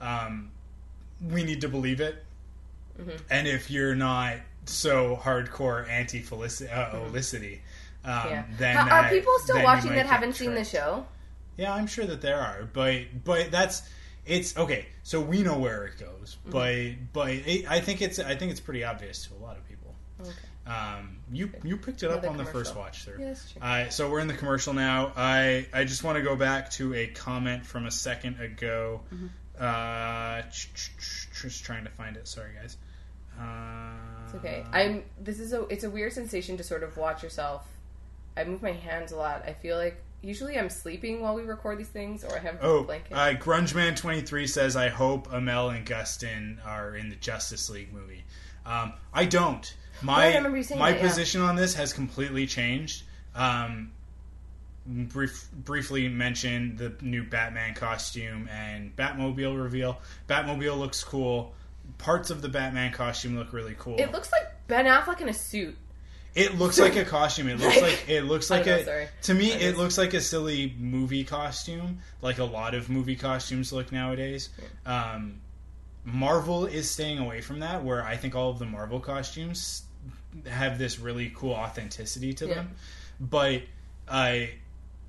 We need to believe it. Mm-hmm. And if you're not so hardcore anti-Olicity... then are people still watching that haven't seen the show? Yeah, I'm sure that there are, but it's okay. So we know where it goes, but I think it's pretty obvious to a lot of people. Okay. You picked it up on the first watch, sir. Yeah, that's true. So we're in the commercial now. I just want to go back to a comment from a second ago. Just trying to find it. Sorry, guys. It's okay. It's a weird sensation to sort of watch yourself. I move my hands a lot. I feel like usually I'm sleeping while we record these things, or I have a blanket. GrungeMan23 says, I hope Amel and Gustin are in the Justice League movie. I don't. My position on this has completely changed. Briefly mention the new Batman costume and Batmobile reveal. Batmobile looks cool. Parts of the Batman costume look really cool. It looks like Ben Affleck in a suit. It looks like a costume. It looks like to me it looks like a silly movie costume, like a lot of movie costumes look nowadays. Marvel is staying away from that, where I think all of the Marvel costumes have this really cool authenticity to them. But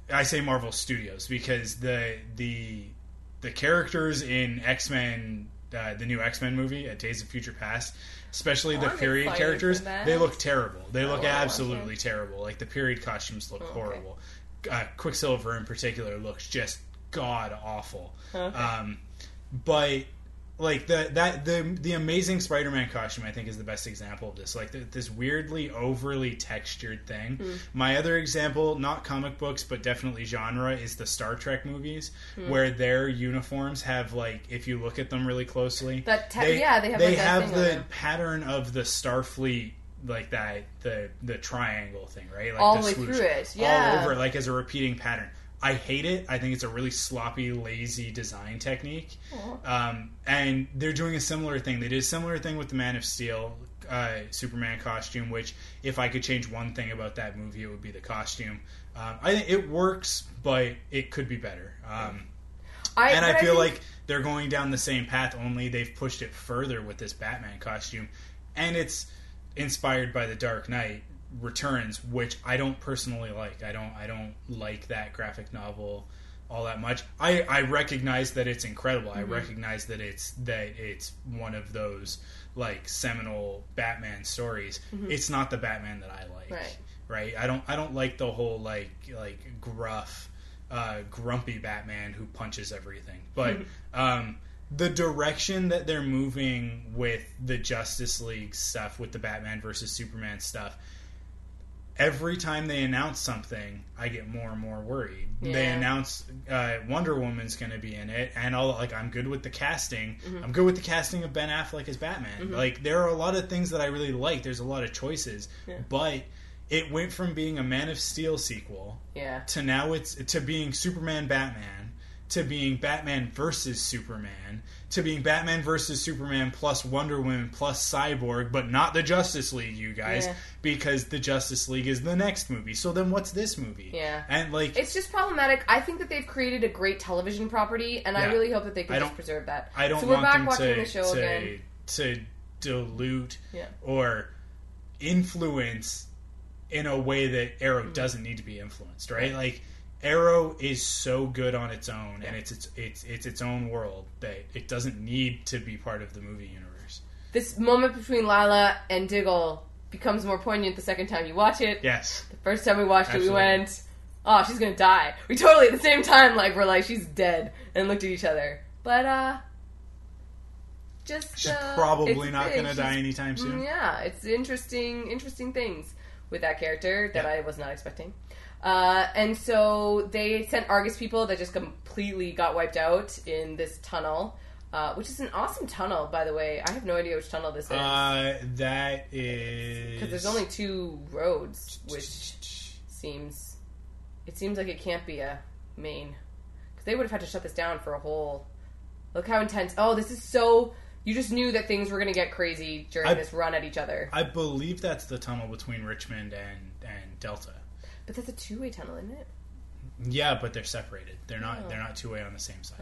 I say Marvel Studios because the characters in X-Men, the new X-Men movie, Days of Future Past, especially the period characters, they look terrible. They look absolutely terrible. Like, the period costumes look horrible. Quicksilver in particular looks just god awful. But like the Amazing Spider-Man costume, I think, is the best example of this. Like this weirdly overly textured thing. My other example, not comic books but definitely genre, is the Star Trek movies, where their uniforms have, like, if you look at them really closely, they have the pattern of the Starfleet, like that the triangle thing, right? Like all the the way swoosh, through it, yeah, all over, like as a repeating pattern. I hate it. I think it's a really sloppy, lazy design technique. And they're doing a similar thing. They did a similar thing with the Man of Steel Superman costume, which, if I could change one thing about that movie, it would be the costume. I think it works, but it could be better. I feel like they're going down the same path, only they've pushed it further with this Batman costume. And it's inspired by The Dark Knight Returns, which I don't personally like. I don't like that graphic novel all that much. I recognize that it's incredible. I recognize that it's one of those, like, seminal Batman stories. It's not the Batman that I like. Right? I don't like the whole like gruff, grumpy Batman who punches everything. But the direction that they're moving with the Justice League stuff, with the Batman versus Superman stuff, every time they announce something, I get more and more worried. They announce Wonder Woman's going to be in it, and I'm good with the casting. I'm good with the casting of Ben Affleck as Batman. Like, there are a lot of things that I really like. There's a lot of choices, but it went from being a Man of Steel sequel to now it's to being Superman Batman, to being Batman versus Superman, to being Batman versus Superman plus Wonder Woman plus Cyborg, but not the Justice League, you guys, because the Justice League is the next movie. So then what's this movie? And like, it's just problematic. I think that they've created a great television property, and I really hope that they can just preserve that. I don't want them to dilute or influence in a way that Arrow doesn't need to be influenced, right? Like, Arrow is so good on its own, and it's its own world, that it doesn't need to be part of the movie universe. This moment between Lila and Diggle becomes more poignant the second time you watch it. Yes. The first time we watched it, we went, "Oh, she's gonna die." We totally, at the same time, like, we're like, "She's dead," and looked at each other. But she's probably not gonna die anytime soon. Yeah, it's interesting things with that character that I was not expecting. And so they sent Argus people that just completely got wiped out in this tunnel, which is an awesome tunnel, by the way. I have no idea which tunnel this is. That is... Because there's only 2 roads, which seems like it can't be a main. Because they would have had to shut this down for a whole... Look how intense... Oh, this is so... You just knew that things were going to get crazy during this run at each other. I believe that's the tunnel between Richmond and Delta. But that's a 2-way tunnel, isn't it? Yeah, but they're separated. They're not 2-way on the same side.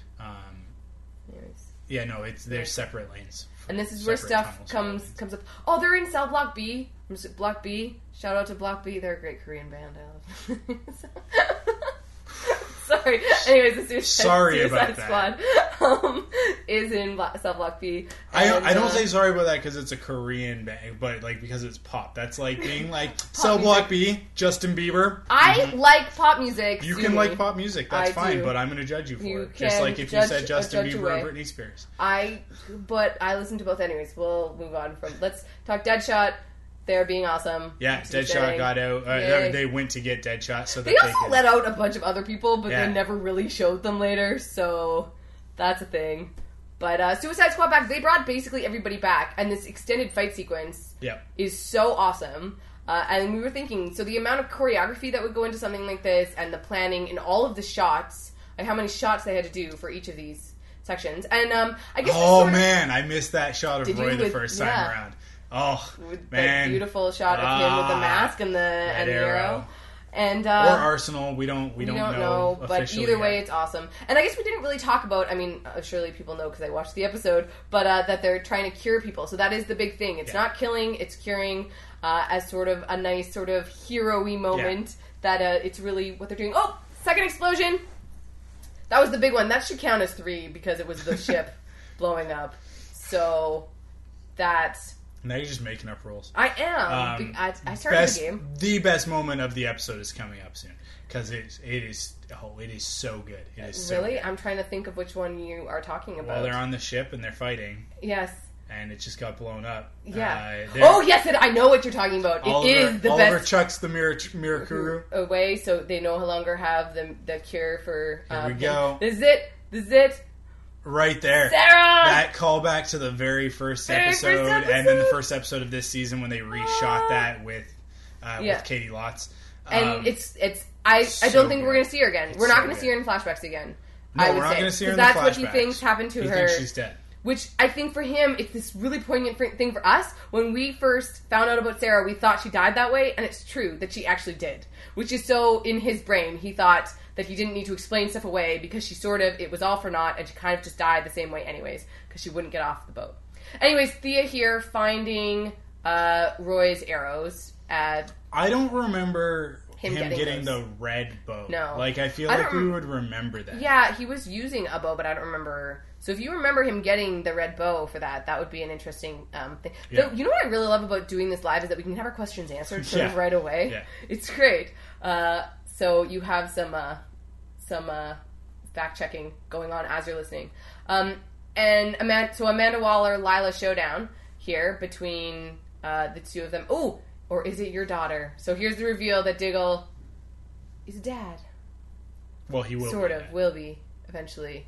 Yeah, no, they're separate lanes. And this is where stuff comes up. Oh, they're in Cell Block B. Block B. Shout out to Block B. They're a great Korean band. Sorry. Anyways, the Suicide Squad is in Cell Block B. I don't say sorry about that because it's a Korean band, but like because it's pop. That's like being like Cell Block B, Justin Bieber. I like pop music. You can like pop music. That's fine, but I'm going to judge you for it. Just like if you said Justin Bieber or Britney Spears. But I listen to both anyways. We'll move on from. Let's talk Deadshot. They're being awesome. Yeah, Deadshot got out. They went to get Deadshot. So they also let out a bunch of other people, but they never really showed them later. So that's a thing. But Suicide Squad back. They brought basically everybody back. And this extended fight sequence is so awesome. And we were thinking, so the amount of choreography that would go into something like this and the planning and all of the shots, like how many shots they had to do for each of these sections. And I guess... Oh, man. I missed that shot of Roy the first time around. Oh, with man. That beautiful shot of him with the mask and the arrow. And, or Arsenal, we don't know but either way, it's awesome. And I guess we didn't really talk about, I mean, surely people know because I watched the episode, but that they're trying to cure people. So that is the big thing. It's not killing, it's curing, as sort of a nice sort of hero-y moment that it's really what they're doing. Oh, second explosion! That was the big one. That should count as 3 because it was the ship blowing up. So, that's... Now you're just making up rules. I am. I started the game. The best moment of the episode is coming up soon. Because it is so good. It is so really? good. I'm trying to think of which one you are talking about. Well, they're on the ship and they're fighting. Yes. And it just got blown up. Yeah. Oh, yes, I know what you're talking about. Oliver, it is the Oliver best. chucks the Mirakuru away, so they no longer have the cure for... Here we go. This is it. Right there. Sarah! That callback to the very first episode. And then the first episode of this season when they reshot that with Katie Lotz. And I don't think we're going to see her again. We're not going to see her in flashbacks again. No, we're not going to see her in the flashbacks. That's what he thinks happened to her. He thinks she's dead. Which I think for him, it's this really poignant thing for us. When we first found out about Sarah, we thought she died that way, and it's true that she actually did. Which is so in his brain. He thought that he didn't need to explain stuff away because it was all for naught, and she kind of just died the same way anyways, because she wouldn't get off the boat. Anyways, Thea here finding Roy's arrows. I don't remember him getting those. the red bow. No. Like, I feel like we would remember that. Yeah, he was using a bow, but I don't remember. So if you remember him getting the red bow for that would be an interesting thing. Yeah. You know what I really love about doing this live is that we can have our questions answered sort of right away. Yeah. It's great. So you have some fact-checking going on as you're listening. And Amanda Waller, Lila showdown here between the two of them. Oh, or is it your daughter? So here's the reveal that Diggle is a dad. Well, he will sort be. of will be eventually.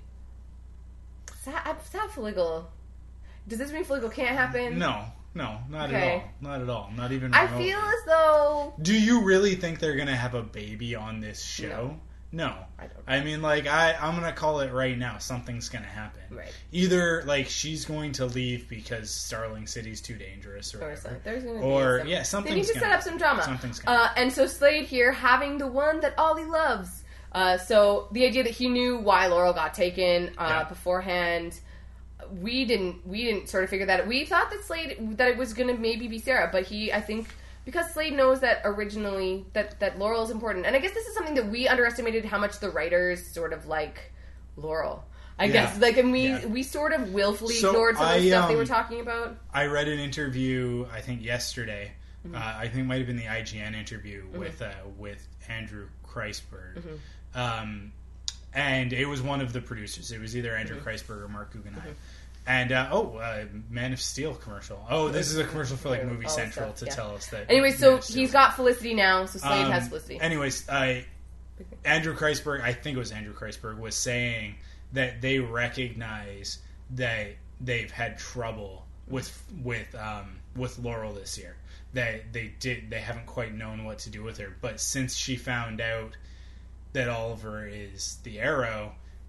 Sad Fliggle. Does this mean Fliggle can't happen? No, not at all. Not at all. Not even remotely. I feel as though... Do you really think they're going to have a baby on this show? No. I don't know. I mean, like, I'm going to call it right now. Something's going to happen. Right. Either, like, she's going to leave because Starling City's too dangerous or whatever. Something. There's going to be something's They need to set up some drama. Something's going to And so Slade here having the one that Ollie loves. So the idea that he knew why Laurel got taken beforehand, we didn't sort of figure that out. We thought that it was going to maybe be Sarah, but I think because Slade knows that originally that Laurel is important, and I guess this is something that we underestimated how much the writers sort of like Laurel. I guess we sort of willfully ignored some of the stuff they were talking about. I read an interview I think yesterday. Mm-hmm. I think it might have been the IGN interview with Andrew Kreisberg. Mm-hmm. And it was one of the producers. It was either Andrew Kreisberg or Mark Guggenheim. Mm-hmm. And, Man of Steel commercial. Oh, this is a commercial for, like, Movie Central to tell us that... Anyway, so he's got Felicity now, so Slade has Felicity. Anyways, Andrew Kreisberg, I think it was Andrew Kreisberg, was saying that they recognize that they've had trouble with Laurel this year. That they haven't quite known what to do with her. But since she found out that Oliver is the Arrow,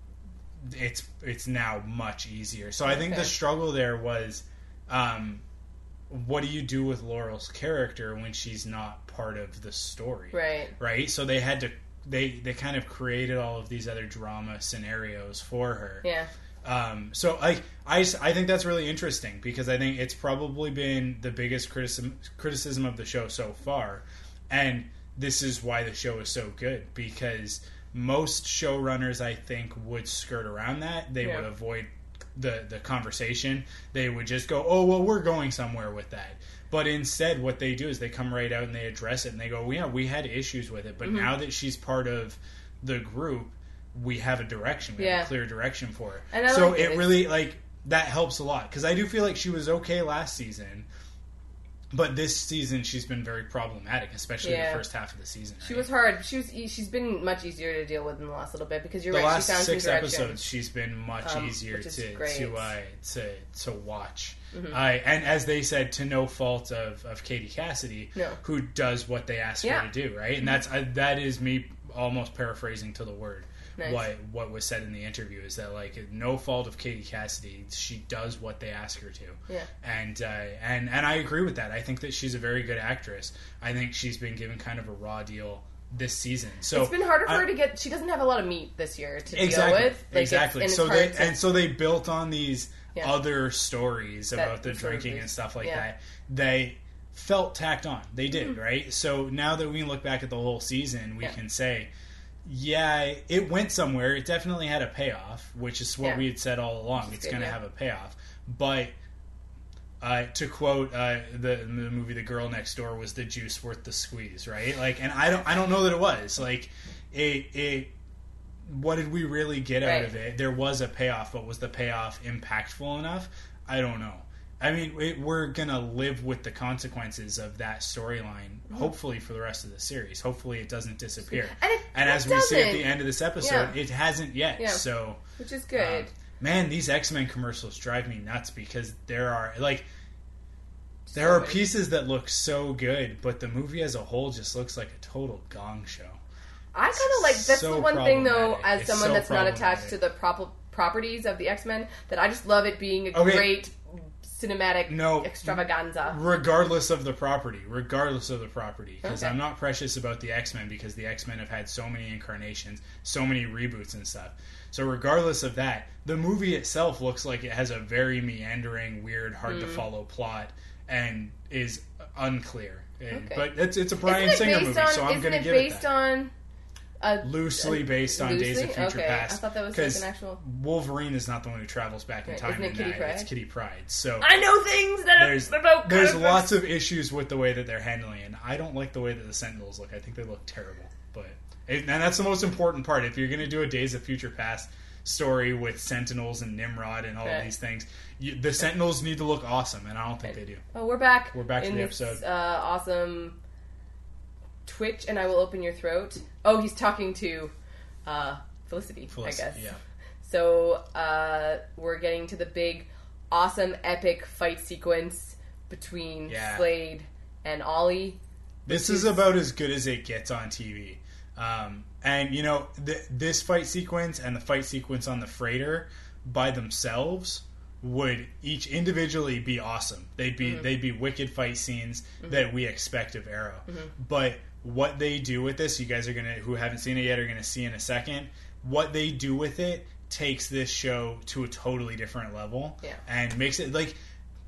it's now much easier. So I think the struggle there was, what do you do with Laurel's character when she's not part of the story? Right? So they had to they kind of created all of these other drama scenarios for her. Yeah. So I think that's really interesting because I think it's probably been the biggest criticism of the show so far, and this is why the show is so good, because most showrunners, I think, would skirt around that. They would avoid the conversation. They would just go, oh, well, we're going somewhere with that. But instead, what they do is they come right out and they address it, and they go, well, yeah, we had issues with it, but now that she's part of the group, we have a direction. We have a clear direction for her. And so it really, like, that helps a lot. Because I do feel like she was okay last season, but this season she's been very problematic, especially the first half of the season. Right? She was hard. She's been much easier to deal with in the last little bit because you're right. The last she found 6 episodes, she's been much easier to watch. Mm-hmm. And as they said, to no fault of Katie Cassidy, who does what they ask her to do, right? And that is me almost paraphrasing to the word. Nice. What was said in the interview is that, like, no fault of Katie Cassidy, she does what they ask her to. Yeah. And I agree with that. I think that she's a very good actress. I think she's been given kind of a raw deal this season. So it's been harder for her to get. She doesn't have a lot of meat this year to deal with. Like, exactly. So they built on these other stories about the drinking and stuff like that. They felt tacked on. They did, right? So now that we look back at the whole season, we can say, yeah, it went somewhere. It definitely had a payoff, which is what we had said all along. It's going to have a payoff. But to quote the movie The Girl Next Door, was the juice worth the squeeze, right? Like, and I don't know that it was. Like, what did we really get out of it? There was a payoff, but was the payoff impactful enough? I don't know. I mean, we're going to live with the consequences of that storyline, hopefully, for the rest of the series. Hopefully it doesn't disappear. And as we see at the end of this episode, it hasn't yet. Yeah. So, which is good. Man, these X-Men commercials drive me nuts because there are pieces that look so good, but the movie as a whole just looks like a total gong show. I kind of like, that's the one thing, though, as someone that's not attached to the properties of the X-Men, that I just love it being a great cinematic extravaganza. Regardless of the property. Because I'm not precious about the X-Men, because the X-Men have had so many incarnations, so many reboots and stuff. So regardless of that, the movie itself looks like it has a very meandering, weird, hard-to-follow plot and is unclear. But it's a Bryan Singer movie, so I'm going to give it that. Loosely based on Days of Future Past. I thought that was like an actual... Wolverine is not the one who travels back in time. Isn't it Kitty Pryde? It's Kitty Pryde. So I know things that are about There's lots of issues with the way that they're handling it. And I don't like the way that the Sentinels look. I think they look terrible. And that's the most important part. If you're going to do a Days of Future Past story with Sentinels and Nimrod and all of these things, the Sentinels need to look awesome, and I don't think they do. Oh, we're back. We're back to the episode. Awesome Twitch, and I will open your throat. Oh, he's talking to Felicity, I guess. Yeah. So we're getting to the big, awesome, epic fight sequence between Slade and Ollie. This is about as good as it gets on TV. And, you know, this fight sequence and the fight sequence on the freighter by themselves would each individually be awesome. They'd be wicked fight scenes that we expect of Arrow. But what they do with this, you guys who haven't seen it yet, are gonna see in a second. What they do with it takes this show to a totally different level, and makes it like.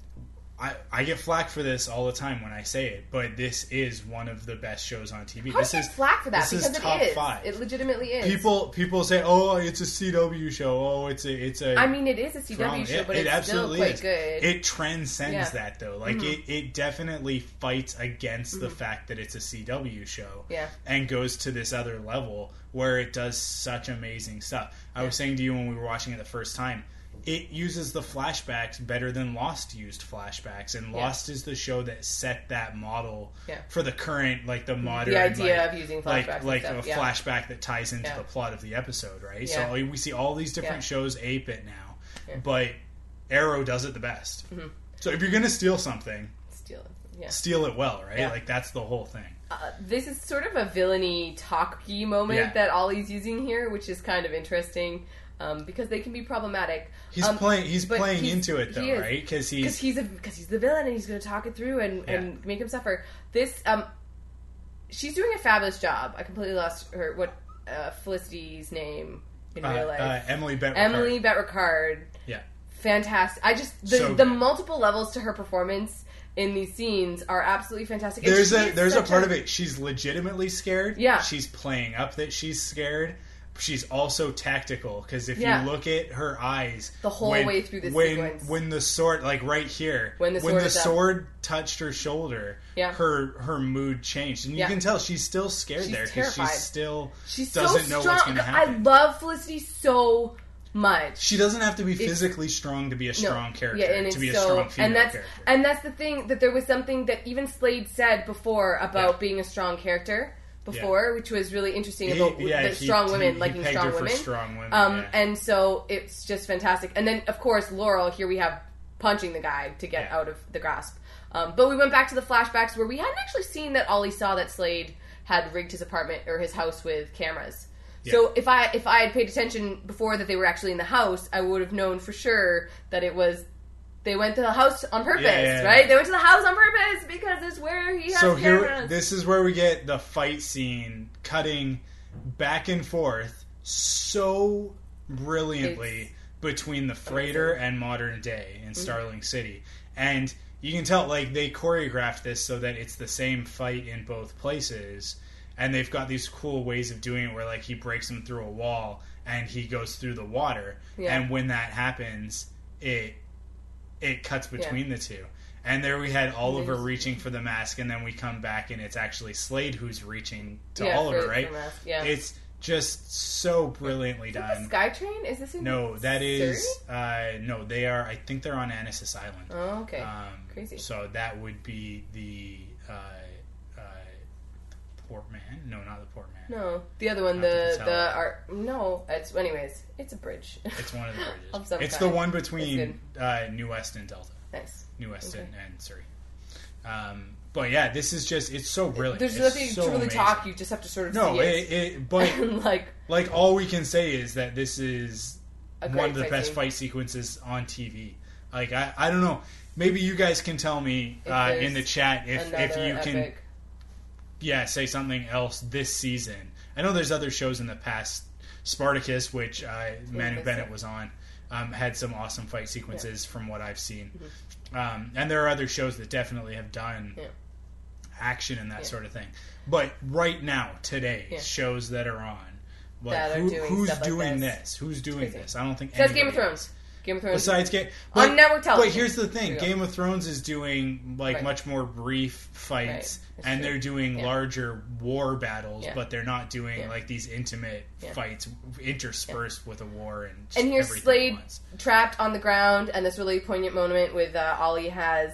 I get flack for this all the time when I say it, but this is one of the best shows on TV. How do you get flack for that? This is top 5. It legitimately is. People say, "Oh, it's a CW show. Oh, it's a." I mean, it is a CW show, but it's still quite good. It transcends that, though. Like it definitely fights against the fact that it's a CW show, and goes to this other level where it does such amazing stuff. I was saying to you when we were watching it the first time. It uses the flashbacks better than Lost used flashbacks, and Lost is the show that set that model for the current, like the modern, the idea of using flashbacks, like a flashback that ties into the plot of the episode, right? So we see all these different shows ape it now, but Arrow does it the best. So if you're gonna steal something, steal it well, right? Like that's the whole thing. This is sort of a villainy talky moment that Ollie's using here, which is kind of interesting. Because they can be problematic. He's playing into it though, right? Because he's the villain and he's going to talk it through and make him suffer. This she's doing a fabulous job. I completely lost Felicity's name in real life. Emily Bett Ricard. Yeah, fantastic. I just the multiple levels to her performance in these scenes are absolutely fantastic. And there's a part of it. She's legitimately scared. Yeah, she's playing up that she's scared. She's also tactical, because if you look at her eyes the whole way through this sequence, when the sword, like right here, when the sword touched her shoulder, her mood changed, and you can tell she's still scared there because she still doesn't know what's going to happen. I love Felicity so much. She doesn't have to be physically strong to be a strong character, to be a strong female character. And that's the thing, that there was something that even Slade said before about being a strong character. Which was really interesting about strong women liking strong women. Strong women. And so it's just fantastic. And then, of course, Laurel, here we have punching the guy to get out of the grasp. But we went back to the flashbacks where we hadn't actually seen that Ollie saw that Slade had rigged his apartment or his house with cameras. Yeah. So if I had paid attention before that they were actually in the house, I would have known for sure that it was... They went to the house on purpose, right? They went to the house on purpose because it's where he has cameras. This is where we get the fight scene cutting back and forth so brilliantly between the freighter and modern day in Starling City. And you can tell, like, they choreographed this so that it's the same fight in both places. And they've got these cool ways of doing it where, like, he breaks him through a wall and he goes through the water. Yeah. And when that happens, it cuts between the two. And there we had Oliver reaching for the mask, and then we come back and it's actually Slade who's reaching to Oliver, right? Yeah. It's just so brilliantly done. The SkyTrain? Is this in No, that is no, they are, I think they're on Annis's Island. Oh, okay. Crazy. So that would be the Portman. No, not the Portman. No, the other one, it's a bridge. It's one of the bridges. It's the one between New West and Delta. Nice. New West and Surrey. But yeah, this is just, it's so brilliant. There's nothing to really talk, you just have to sort of see it. But like all we can say is that this is one of the best fight sequences on TV. Like, I don't know, maybe you guys can tell me in the chat if you can say something else this season. I know there's other shows in the past. Spartacus, which Manu Bennett was on, had some awesome fight sequences from what I've seen. And there are other shows that definitely have done action and that sort of thing. But right now, today, shows that are on, like, who's doing this? Who's doing this? I don't think Besides Game of Thrones. Game of Thrones. Besides on network television. But here's the thing: Game of Thrones is doing much more brief fights, and they're doing larger war battles, but they're not doing like these intimate fights interspersed with a war and here's Slade trapped on the ground, and this really poignant moment with Ollie has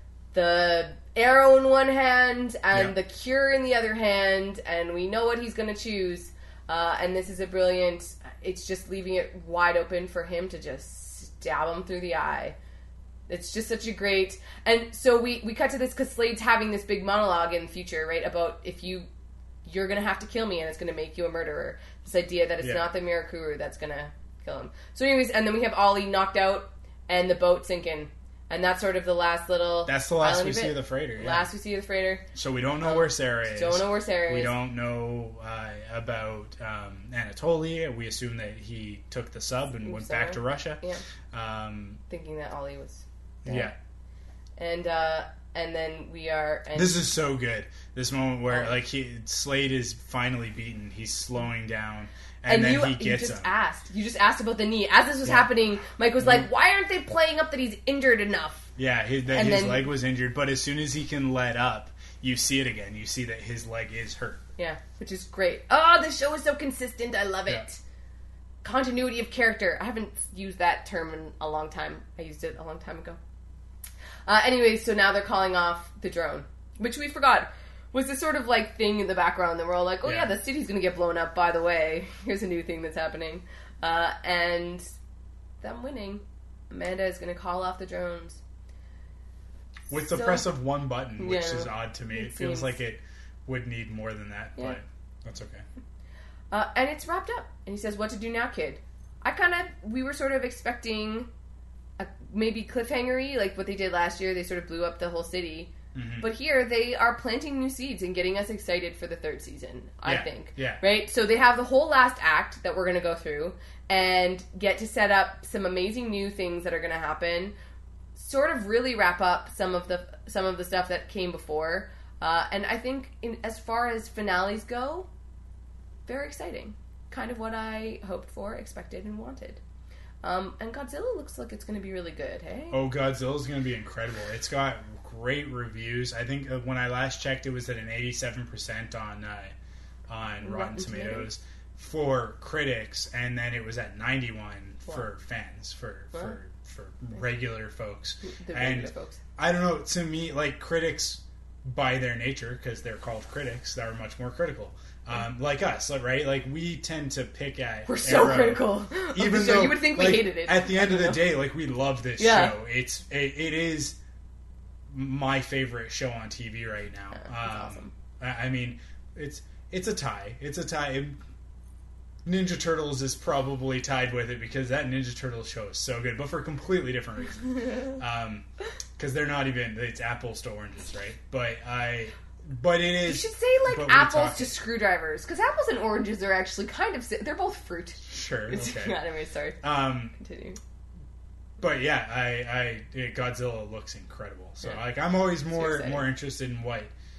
the arrow in one hand and the cure in the other hand, and we know what he's going to choose. And this is a brilliant. It's just leaving it wide open for him to just stab him through the eye. It's just such a great... And so we cut to this because Slade's having this big monologue in the future, right? About if you're going to have to kill me and it's going to make you a murderer. This idea that it's not the Mirakuru that's going to kill him. So anyways, and then we have Ollie knocked out and the boat sinking. And that's sort of the last little... That's the last we see of the freighter. Yeah. Last we see of the freighter. So we don't know where Sarah is. Don't know where Sarah is. We don't know about Anatoly. We assume that he took the sub and went back to Russia. Yeah. Thinking that Ollie was dead. Yeah. And then we are... this is so good. This moment where Slade is finally beaten. He's slowing down. And then he gets him. You just asked about the knee. As this was happening, Mike was like, why aren't they playing up that he's injured enough? Yeah, his leg was injured. But as soon as he can let up, you see it again. You see that his leg is hurt. Yeah, which is great. Oh, this show is so consistent. I love it. Continuity of character. I haven't used that term in a long time. I used it a long time ago. Anyways, so now they're calling off the drone, which we forgot was this sort of thing in the background that we're all like, oh yeah, the city's going to get blown up, by the way. Here's a new thing that's happening. And them winning, Amanda is going to call off the drones. With the press of one button, which is odd to me. It feels like it would need more than that, but that's okay. And it's wrapped up. And he says, what to do now, kid? We were sort of expecting a maybe cliffhanger-y, like what they did last year. They sort of blew up the whole city. Mm-hmm. But here, they are planting new seeds and getting us excited for the third season, I think. Yeah. Right? So they have the whole last act that we're going to go through and get to set up some amazing new things that are going to happen. Sort of really wrap up some of the stuff that came before. And I think as far as finales go, very exciting. Kind of what I hoped for, expected, and wanted. And Godzilla looks like it's going to be really good, hey? Oh, Godzilla's going to be incredible. It's got great reviews. I think when I last checked, it was at an 87% on Rotten Tomatoes for critics, and then it was at 91 for fans, for regular folks. The regular folks. I don't know, to me, critics, by their nature, because they're called critics, that are much more critical. Like us, right? We tend to pick at... We're so critical. Even though... You would think we hated it. At the end of the day, we love this show. It is my favorite show on TV right now. That's awesome. I mean, it's a tie. It's a tie. Ninja Turtles is probably tied with it because that Ninja Turtles show is so good, but for completely different reasons. Because they're not even... It's apples to oranges, right? But But it You is. should say, but like, we're apples talking- to screwdrivers. Because apples and oranges are actually kind of... They're both fruit. Sure. Okay. Anyway, sorry. Continue. But yeah, Godzilla looks incredible. So Yeah. like, I'm always So more exciting. interested in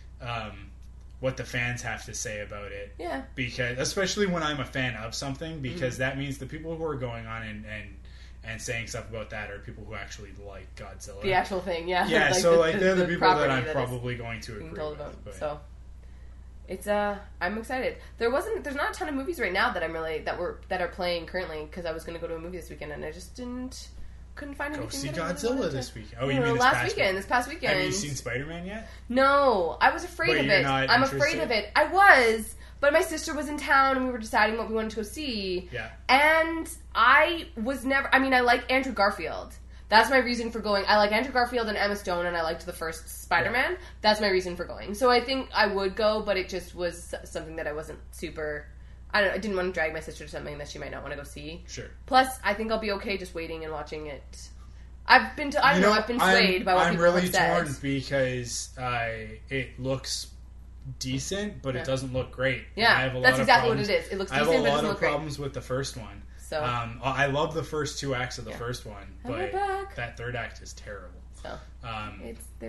what the fans have to say about it. Yeah. Because especially when I'm a fan of something, because Mm-hmm. that means the people who are going on and saying stuff about that are people who actually like Godzilla. The actual thing, yeah. Yeah, Like so they're the people that property I'm is probably going to being agree told with. about. But So it's I'm excited. There's not a ton of movies right now that that are playing currently, because I was going to go to a movie this weekend and I just couldn't find go anything. see that I really Godzilla wanted this to. week. Oh, you No, mean this past weekend. Have you seen Spider-Man yet? No, I was afraid But of you're it. not I'm interested? afraid of it. I was, but my sister was in town and we were deciding what we wanted to go see. Yeah. And I was never... I mean, I like Andrew Garfield. That's my reason for going. I like Andrew Garfield and Emma Stone, and I liked the first Spider-Man. Yeah. That's my reason for going. So I think I would go, but it just was something that I wasn't super... I didn't want to drag my sister to something that she might not want to go see. Sure. Plus, I think I'll be okay just waiting and watching it. I've been swayed by what I'm people really have said. torn because it looks decent, but Yeah. it doesn't look great. Yeah, I have a that's lot exactly of what problems. it is. It looks I have decent, a but it lot doesn't of look great. problems with the first one. So I love the first 2 acts of the first one, And we're but back. that third act is terrible. So Um,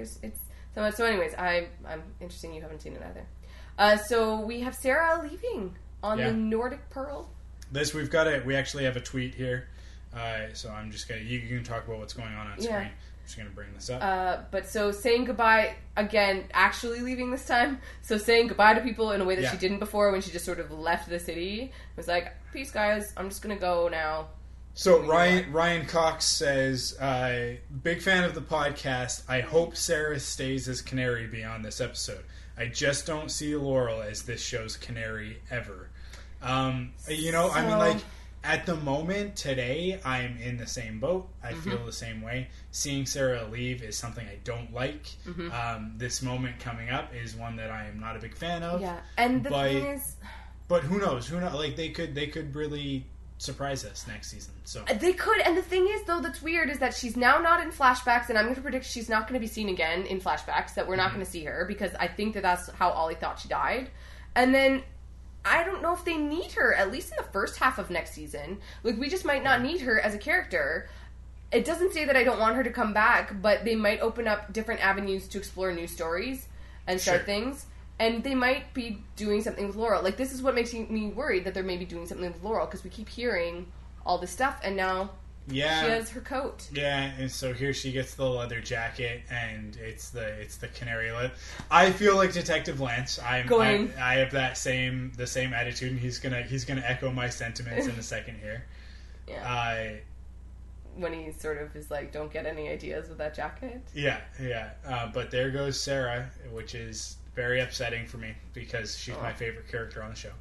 so anyways, I'm interested you haven't seen it either. So we have Sarah leaving on Yeah. the Nordic Pearl. we actually have a tweet here, so I'm just gonna you can talk about what's going on Yeah. screen. I'm just gonna bring this up. But so saying goodbye again, actually leaving this time. So saying goodbye to people in a way that Yeah. she didn't before, when she just sort of left the city. It was like, peace, guys. I'm just gonna go now. So Ryan Cox says, big fan of the podcast. I hope Sarah stays as Canary beyond this episode. I just don't see Laurel as this show's Canary ever. I mean, like, at the moment today, I'm in the same boat. I feel the same way. Seeing Sarah leave is something I don't like. This moment coming up is one that I am not a big fan of. Yeah, and the thing is, but who knows? Like, they could really surprise us next season. So they could, and the thing is, though, that's weird is that she's now not in flashbacks, and I'm going to predict she's not going to be seen again in flashbacks, that we're not going to see her, because I think that's how Ollie thought she died. And then, I don't know if they need her, at least in the first half of next season. Like, we just might not need her as a character. It doesn't say that I don't want her to come back, but they might open up different avenues to explore new stories and start Sure. things. And they might be doing something with Laurel. Like, this is what makes me worried, that they're maybe doing something with Laurel, because we keep hearing all this stuff, and now she has her coat. Yeah, and so here she gets the leather jacket, and it's the canary leather. I feel like Detective Lance. I have the same attitude, and he's gonna echo my sentiments in a second here. Yeah. When he sort of is like, don't get any ideas with that jacket. Yeah. But there goes Sarah, which is very upsetting for me because she's my favorite character on the show.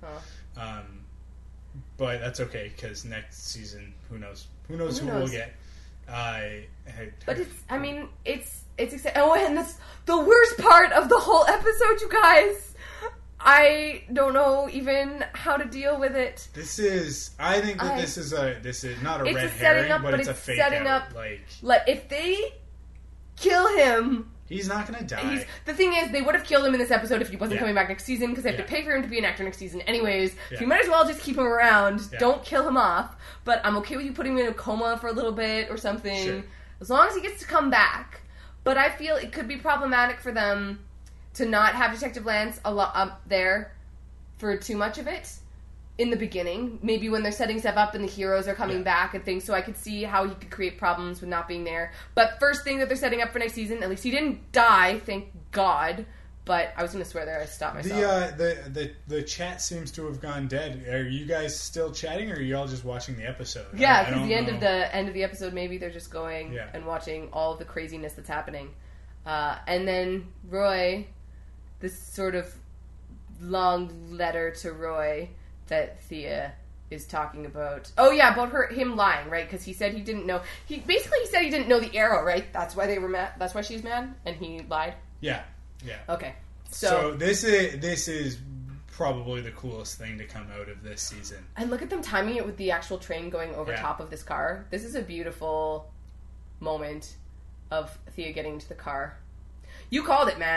But that's okay, because next season, who knows who we'll get. But it's exciting. Oh, and that's the worst part of the whole episode, you guys. I don't know even how to deal with it. This is not a red setting herring, up, but it's a fake setting out. up. Like, if they kill him, he's not gonna die. The thing is, they would have killed him in this episode if he wasn't Yeah. coming back next season, because they have to Yeah. pay for him to be an actor next season anyways. So Yeah. you might as well just keep him around. Yeah. Don't kill him off. But I'm okay with you putting him in a coma for a little bit or something. Sure. As long as he gets to come back. But I feel it could be problematic for them to not have Detective Lance up there for too much of it in the beginning. Maybe when they're setting stuff up and the heroes are coming back and things. So I could see how he could create problems with not being there. But first thing that they're setting up for next season, at least he didn't die, thank God. But I was going to swear there, I stopped myself. The chat seems to have gone dead. Are you guys still chatting, or are you all just watching the episode? Yeah, because the end of the episode, maybe they're just going Yeah. and watching all of the craziness that's happening. And then Roy, this sort of long letter to Roy that Thea is talking about. Oh yeah, about him lying, right? Because he said he didn't know. He said he didn't know the arrow, right? That's why they were mad. That's why she's mad, and he lied. Yeah. Okay, So this is probably the coolest thing to come out of this season. And look at them timing it with the actual train going over top of this car. This is a beautiful moment of Thea getting into the car. You called it, man.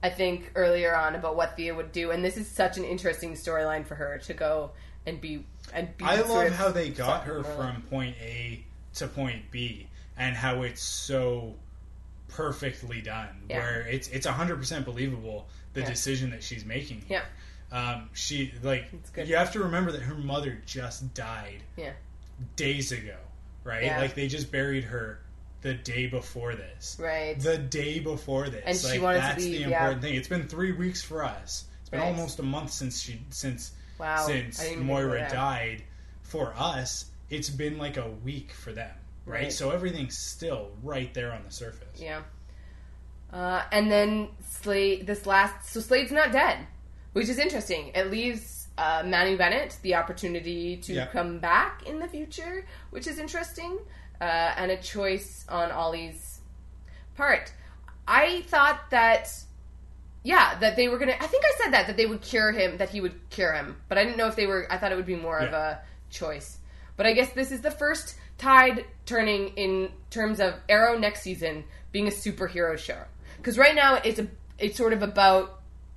I think, earlier on about what Thea would do, and this is such an interesting storyline for her to go and be. I love how they got her from point A to point B, and how it's so perfectly done, where it's 100% believable the decision that she's making. Yeah. She you have to remember that her mother just died days ago, right? Yeah. Like they just buried her the day before this. Right. The day before this. And she wanted that's to leave, the important thing. It's been 3 weeks for us. It's been Right. almost a month since Wow. Moira died. For us, it's been like a week for them. Right? So everything's still right there on the surface. Yeah. And then Slade, Slade's not dead, which is interesting. It leaves Manu Bennett the opportunity to come back in the future, which is interesting, and a choice on Ollie's part. I thought that, that they were gonna. I think I said that they would cure him, that he would cure him, but I didn't know if they were. I thought it would be more of a choice. But I guess this is the first tide turning in terms of Arrow next season being a superhero show. Because right now it's sort of about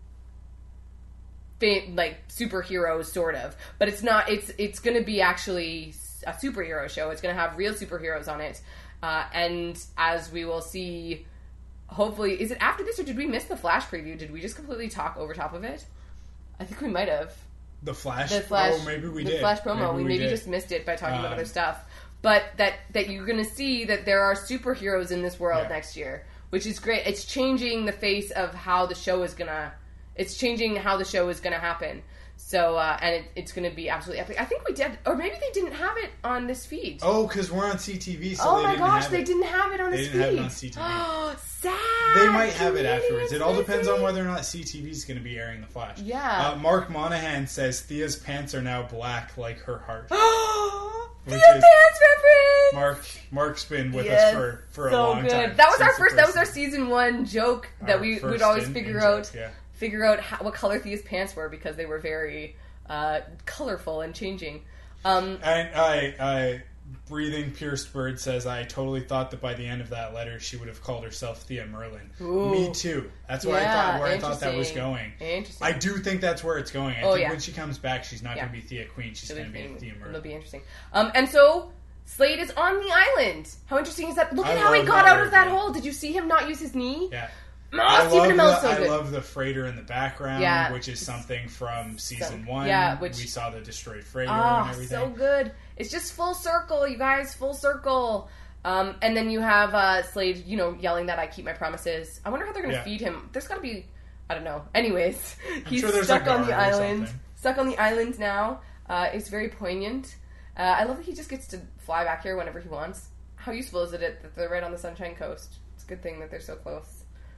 like superheroes, sort of, but it's not. It's going to be actually a superhero show. It's going to have real superheroes on it, and as we will see, hopefully, is it after this or did we miss the Flash preview? Did we just completely talk over top of it? I think we might have. The Flash. Oh, maybe we did. The Flash promo. We maybe just missed it by talking about other stuff. But that you're going to see that there are superheroes in this world next year, which is great. It's changing the face of how the show is gonna. It's changing how the show is gonna happen. So and it's gonna be absolutely epic. I think we did, or maybe they didn't have it on this feed. Oh, because we're on CTV. So oh my gosh, they didn't have it on this feed. They didn't have it on CTV. Oh, sad. They might have it afterwards. It all depends on whether or not CTV is going to be airing The Flash. Yeah. Mark Monahan says Thea's pants are now black like her heart. Thea Pants reference! Mark's been with us for a long time. That was our first. That was our season 1 joke that we would always figure out what color Thea's pants were, because they were very colorful and changing. And I Breathing Pierced Bird says, I totally thought that by the end of that letter she would have called herself Thea Merlin. Ooh. Me too. That's where I thought that was going. Interesting. I do think that's where it's going. I think when she comes back, she's not going to be Thea Queen. She's going to be Thea Merlin. It'll be interesting. And so Slade is on the island. How interesting is that? Look at how he got out of that hole. Did you see him not use his knee? Yeah. I love the freighter in the background, which is something from season 1. Yeah, we saw the destroyed freighter and everything. So good. It's just full circle, you guys. Full circle. And then you have Slade, yelling that I keep my promises. I wonder how they're going to feed him. There's got to be, I don't know. Anyways, he's stuck on the island. Stuck on the island now. It's very poignant. I love that he just gets to fly back here whenever he wants. How useful is it that they're right on the Sunshine Coast? It's a good thing that they're so close.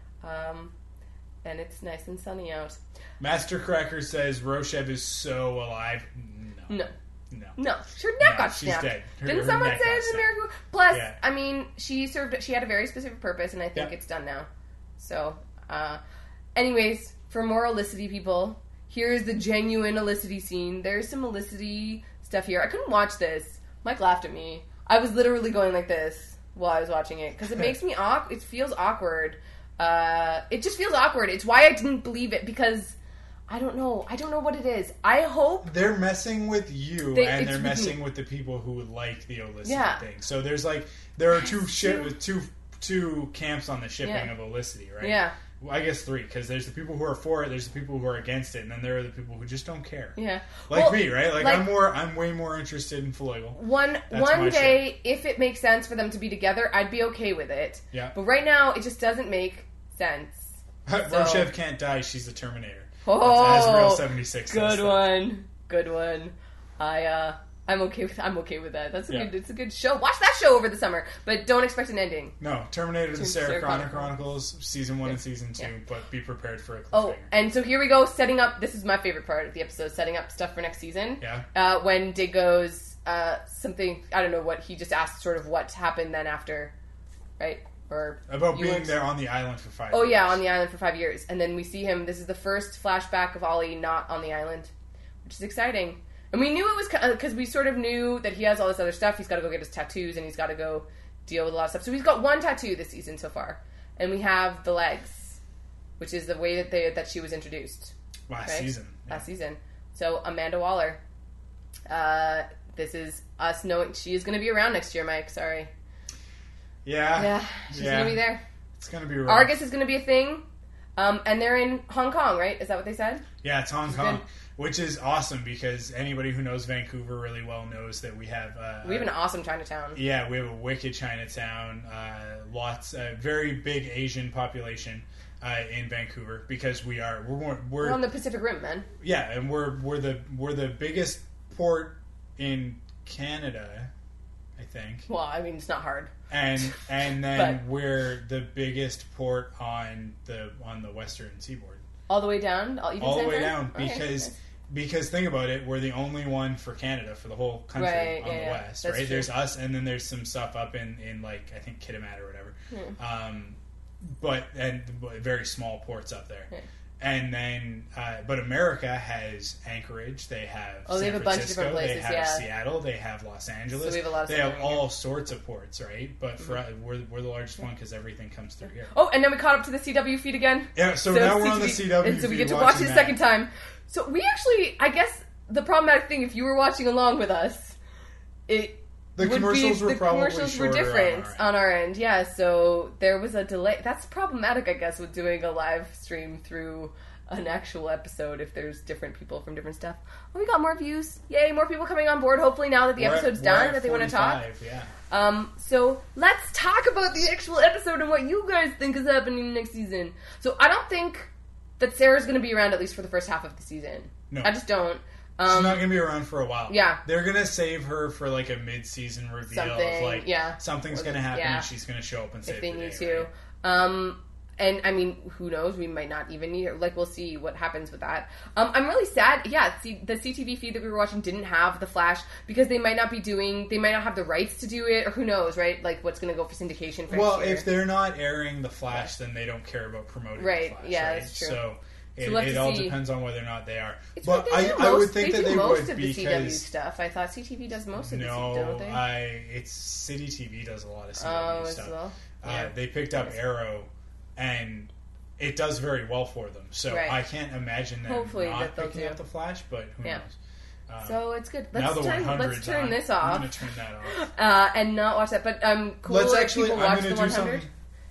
And it's nice and sunny out. Master Cracker says Roshev is so alive. No. Her neck got snapped. She's dead. Didn't someone say it's a miracle? Plus, I mean, she had a very specific purpose, and I think it's done now. So, anyways, for more Olicity people, here's the genuine Olicity scene. There's some Olicity stuff here. I couldn't watch this. Mike laughed at me. I was literally going like this while I was watching it, because it makes me it feels awkward. It just feels awkward. It's why I didn't believe it, because I don't know what it is. I hope they're messing with you, and they're messing with the people who would like the Olicity thing. So there are two camps on the shipping of Olicity, right? Yeah. Well, I guess 3, because there's the people who are for it, there's the people who are against it, and then there are the people who just don't care. Yeah. Like me, right? I'm way more interested in Flagle. One day, if it makes sense for them to be together, I'd be okay with it. Yeah. But right now, it just doesn't make sense. Roshev can't die, she's the Terminator. Oh, as Real 76 good one. I'm okay with that. It's a good show. Watch that show over the summer, but don't expect an ending. No, Terminator: The Sarah Connor Chronicles, season 1 and season 2, but be prepared for a cliffhanger. Oh, and so here we go, setting up. This is my favorite part of the episode, setting up stuff for next season. Yeah. When Dig goes something, I don't know what he just asked, sort of what happened then after, right? Or about being there on the island for 5 years. Oh yeah, on the island for 5 years, and then we see him. This is the first flashback of Ollie not on the island, which is exciting. And we knew it was because we sort of knew that he has all this other stuff. He's got to go get his tattoos, and he's got to go deal with a lot of stuff. So he's got 1 tattoo this season so far, and we have the legs. which is the way that she was introduced last season. Last season. So Amanda Waller. This is us knowing she is going to be around next year, Mike. Sorry. Yeah. She's going to be there. It's going to be rough. Argus is going to be a thing. And they're in Hong Kong, right? Is that what they said? Yeah, it's Hong Kong, which is awesome because anybody who knows Vancouver really well knows that we have an awesome Chinatown. Yeah, we have a wicked Chinatown. Very big Asian population in Vancouver because we're on the Pacific Rim, man. Yeah, and we're the biggest port in Canada, I think. Well, I mean, it's not hard. And then we're the biggest port on the Western Seaboard. All the way down? All the way down because think about it, we're the only one for Canada for the whole country on the west, right? True. There's us, and then there's some stuff up in like I think Kitimat or whatever. But very small ports up there. And then, but America has Anchorage. They have San have Francisco, a bunch of different places. They have Seattle. They have Los Angeles. So we have a lot of they have all sorts of ports, right? But for we're the largest one because everything comes through here. Oh, and then we caught up to the CW feed again. Yeah, so now we're on the CW feed. And so we get to watch it a second time. So we actually, I guess, the problematic thing, if you were watching along with us, the commercials were different on our end. Yeah, so there was a delay. That's problematic, I guess, with doing a live stream through an actual episode if there's different people from different stuff. Well, we got more views. Yay, more people coming on board, hopefully now that the episode's done, that they want to talk. Yeah. So let's talk about the actual episode and what you guys think is happening next season. So I don't think that Sarah's going to be around at least for the first half of the season. No. I just don't. She's not going to be around for a while. Yeah. They're going to save her for like a mid-season reveal. Something's going to happen and she's going to show up and save the day. If they need to. Right? And, I mean, who knows? We might not even need it. Like, we'll see what happens with that. I'm really sad. Yeah, see, the CTV feed that we were watching didn't have The Flash because they might not have the rights to do it, or who knows, right? Like, what's going to go for syndication for next year. If they're not airing The Flash, then they don't care about promoting The Flash, right? That's true. So it all depends on whether or not they are. But I would think that they would because... the CW stuff. I thought CTV does most of the CW, don't they? City TV does a lot of CW stuff. Well? They picked up Arrow, and it does very well for them. So I can't imagine them not picking up The Flash, but who knows? So it's good. Let's turn this off. I'm going to turn that off. And not watch that. But cool Let's if actually, people watch the 100.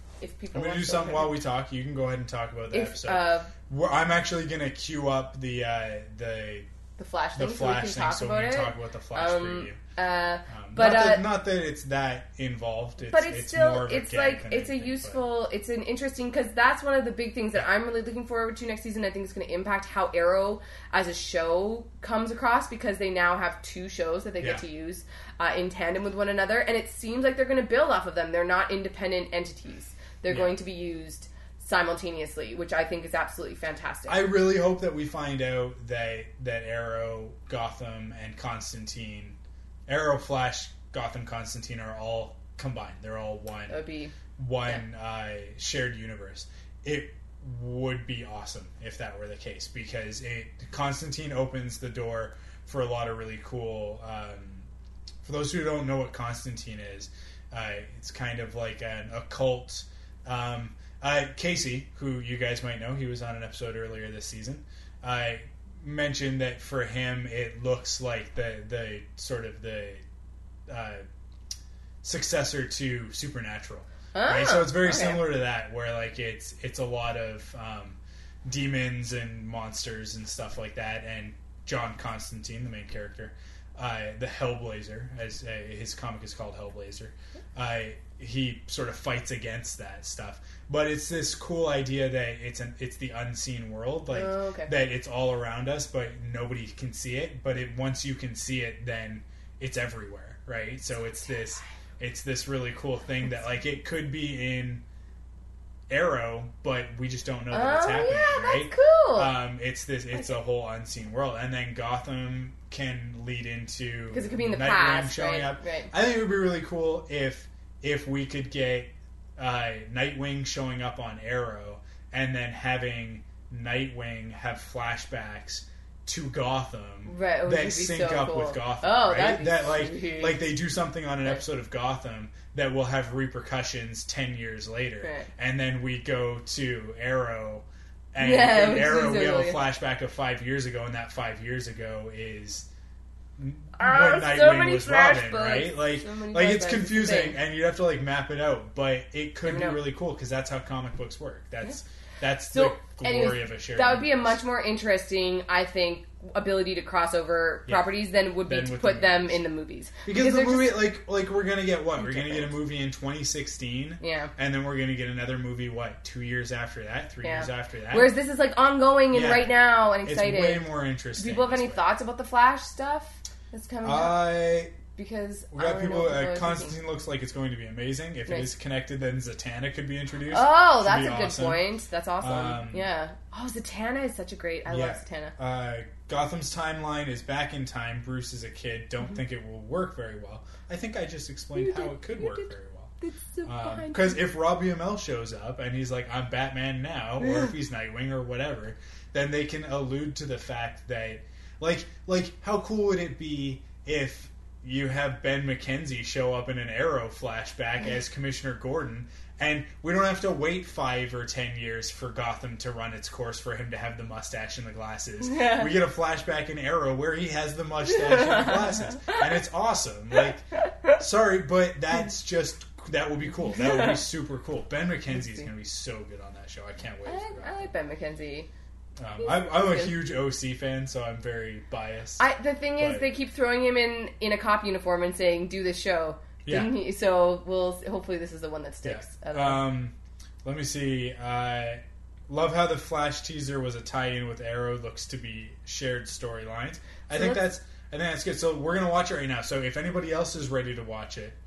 I'm going to do something while we talk. You can go ahead and talk about that episode. I'm actually going to queue up the Flash thing, so we can talk about the Flash preview. Not that it's that involved. It's still more of it's an interesting, because that's one of the big things that I'm really looking forward to next season. I think it's going to impact how Arrow as a show comes across, because they now have two shows that they get to use in tandem with one another, and it seems like they're going to build off of them. They're not independent entities. They're going to be used simultaneously, which I think is absolutely fantastic. I really hope that we find out that Arrow, Gotham, and Constantine, Arrow, Flash, Gotham, Constantine are all combined. They're all one. That would be shared universe. It would be awesome if that were the case, because Constantine opens the door for a lot of really cool. For those who don't know what Constantine is, it's kind of like an occult. Casey, who you guys might know, he was on an episode earlier this season, mentioned that for him it looks like the sort of the successor to Supernatural. Right? So it's very similar to that, where like it's a lot of demons and monsters and stuff like that. And John Constantine, the main character, the Hellblazer, as his comic is called Hellblazer, he sort of fights against that stuff. But it's this cool idea that it's the unseen world, like that it's all around us, but nobody can see it. But once you can see it, then it's everywhere, right? So it's this really cool thing that like it could be in Arrow, but we just don't know that it's happening, right? That's cool. It's a whole unseen world, and then Gotham can lead into because it could be in the Nightwing past, showing up. Right. I think it would be really cool if we could get Nightwing showing up on Arrow, and then having Nightwing have flashbacks to Gotham that sync up with Gotham. Oh, right? that like they do something on an episode of Gotham that will have repercussions 10 years later, and then we go to Arrow And Yeah, in which Arrow, is we have a really- flashback of 5 years ago, and that 5 years ago is when so Nightwing many was Robin, flashbacks. right? Like, So many like it's flashbacks. confusing, It's and you'd have to like map it out. But it could be Never know. really cool because that's how comic books work. That's So, the glory anyways, of a shared. that would be a universe. much more interesting, I think, ability to cross over Yeah. properties than would be Than to with put the them movies. in the movies. Because the they're movie, just- like we're gonna get what? We're gonna get a different. movie in 2016, Yeah. and then we're gonna get another movie. What? 2 years after that? 3 Yeah. years after that? Whereas this is like ongoing and Yeah. right now and it's excited. way more interesting. Do people have this any way. thoughts about the Flash stuff that's coming up? Because We I got don't people. know what people are Constantine thinking. looks like it's going to be amazing. If it Nice. is connected, then Zatanna could be introduced. Oh, Should that's be a good awesome. point. That's awesome. Um, Yeah. Oh, Zatanna is such a great. I love Zatanna. Gotham's timeline is back in time. Bruce is a kid. Don't think it will work very well. I think I just explained Mm-hmm. You how did. it could You work did. very well. It's so behind Because me. if Robbie Amell shows up and he's like, I'm Batman now, or if he's Nightwing or whatever, then they can allude to the fact that, like how cool would it be if you have Ben McKenzie show up in an Arrow flashback as Commissioner Gordon, and we don't have to wait 5 or 10 years for Gotham to run its course for him to have the mustache and the glasses. Yeah. We get a flashback in Arrow where he has the mustache and the glasses, and it's awesome. Like, sorry, but that would be cool. That would be super cool. Ben McKenzie is going to be so good on that show. I can't wait for I that. like Ben McKenzie. I'm a huge OC fan, so I'm very biased. The thing is, But- they keep throwing him in a cop uniform and saying, "Do this show." Yeah. Didn't he? So hopefully this is the one that sticks. I don't know. Let me see. Love how the Flash teaser was a tie-in with Arrow. Looks to be shared storylines. I think that's good. So we're gonna watch it right now. So if anybody else is ready to watch it,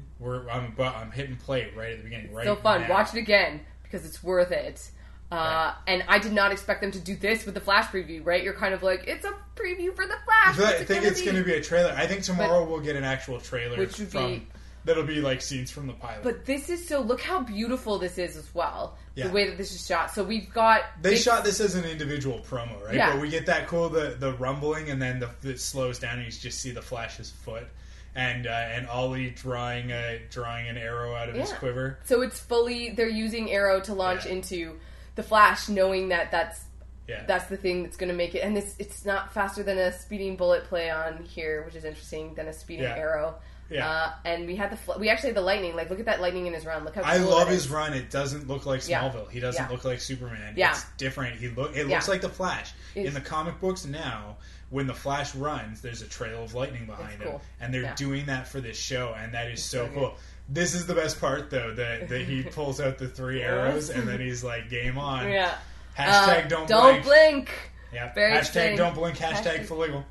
I'm hitting play right at the beginning. Right, So fun. now. Watch it again because it's worth it. Right. And I did not expect them to do this with the Flash preview, right? You're kind of like, it's a preview for the Flash. I think it's going to be a trailer. I think tomorrow we'll get an actual trailer, Which would be- that'll be like scenes from the pilot. But this is look how beautiful this is as well. Yeah. The way that this is shot. So we've got... They shot this as an individual promo, right? Yeah. But we get that cool, the rumbling, and then it slows down, and you just see the Flash's foot, and Ollie drawing an arrow out of his quiver. So it's fully... They're using Arrow to launch into the Flash, knowing that that's the thing that's going to make it. And it's not faster than a speeding bullet play on here, which is interesting, than a speeding arrow. Yeah. And we had we actually had the lightning. Like, look at that lightning in his run. Look how cool I love that his is. run. It doesn't look like Smallville. He doesn't look like Superman. Yeah. It's different. It looks like the Flash. In the comic books now, when the Flash runs, there's a trail of lightning behind him. Cool. And they're doing that for this show, and that is so so cool. This is the best part, though, that he pulls out the 3 arrows, and then he's like, game on. Yeah. Hashtag don't blink. blink. Yep. Very Hashtag exciting. don't blink. Hashtag for legal.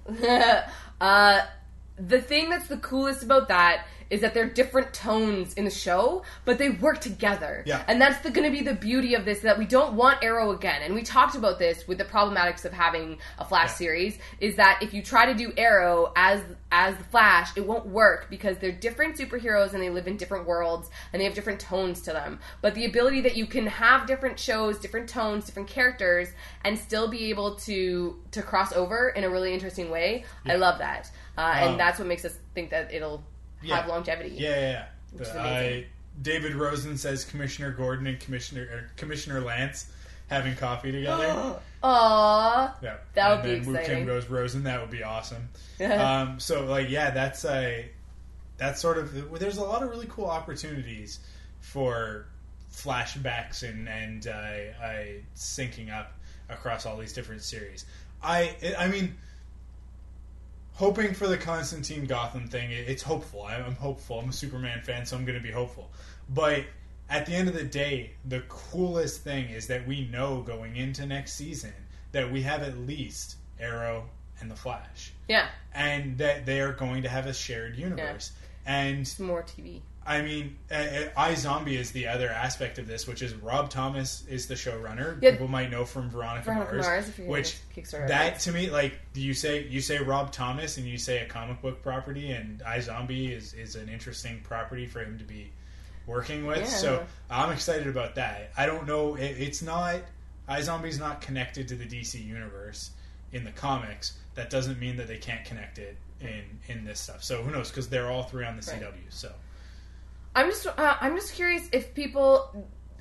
The thing that's the coolest about that is that they're different tones in the show, but they work together. Yeah. And that's going to be the beauty of this, that we don't want Arrow again. And we talked about this with the problematics of having a Flash series, is that if you try to do Arrow as the Flash, it won't work because they're different superheroes and they live in different worlds and they have different tones to them. But the ability that you can have different shows, different tones, different characters, and still be able to cross over in a really interesting way, I love that. And that's what makes us think that it'll have longevity. Yeah. Which is amazing. David Rosen says Commissioner Gordon and Commissioner Lance having coffee together. Aww. Yeah. That would and be then Wu exciting. Kim goes Rosen. That would be awesome. So that's sort of, there's a lot of really cool opportunities for flashbacks and syncing up across all these different series. I mean, hoping for the Constantine Gotham thing, it's hopeful. I'm hopeful. I'm a Superman fan, so I'm going to be hopeful. But at the end of the day, the coolest thing is that we know going into next season that we have at least Arrow and the Flash. Yeah. And that they are going to have a shared universe. And It's more TV. I mean, iZombie is the other aspect of this, which is Rob Thomas is the showrunner. Yeah. People might know from Veronica Mars, if you're which Kickstarter that to me, like you say Rob Thomas and you say a comic book property, and iZombie is an interesting property for him to be working with. Yeah. So I'm excited about that. I don't know, it's not iZombie's not connected to the DC universe in the comics. That doesn't mean that they can't connect it in this stuff. So who knows? Because they're all 3 on the CW. So. I'm just curious if people,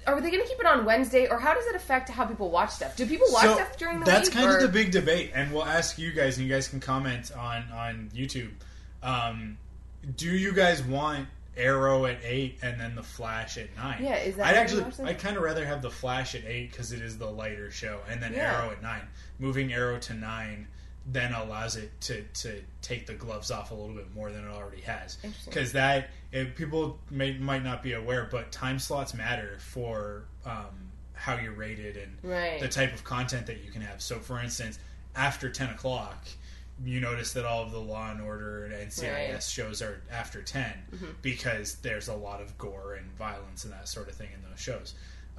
are they going to keep it on Wednesday, or how does it affect how people watch stuff? Do people watch stuff during the week? That's kind of the big debate, and we'll ask you guys, and you guys can comment on YouTube. Do you guys want Arrow at 8 and then the Flash at 9? Yeah, is that I'd kind of rather have the Flash at 8 because it is the lighter show, and then Arrow at 9. Moving Arrow to 9 then allows it to take the gloves off a little bit more than it already has. Because people might not be aware, but time slots matter for how you're rated and the type of content that you can have. So, for instance, after 10 o'clock, you notice that all of the Law and Order and NCIS shows are after 10 because there's a lot of gore and violence and that sort of thing in those shows.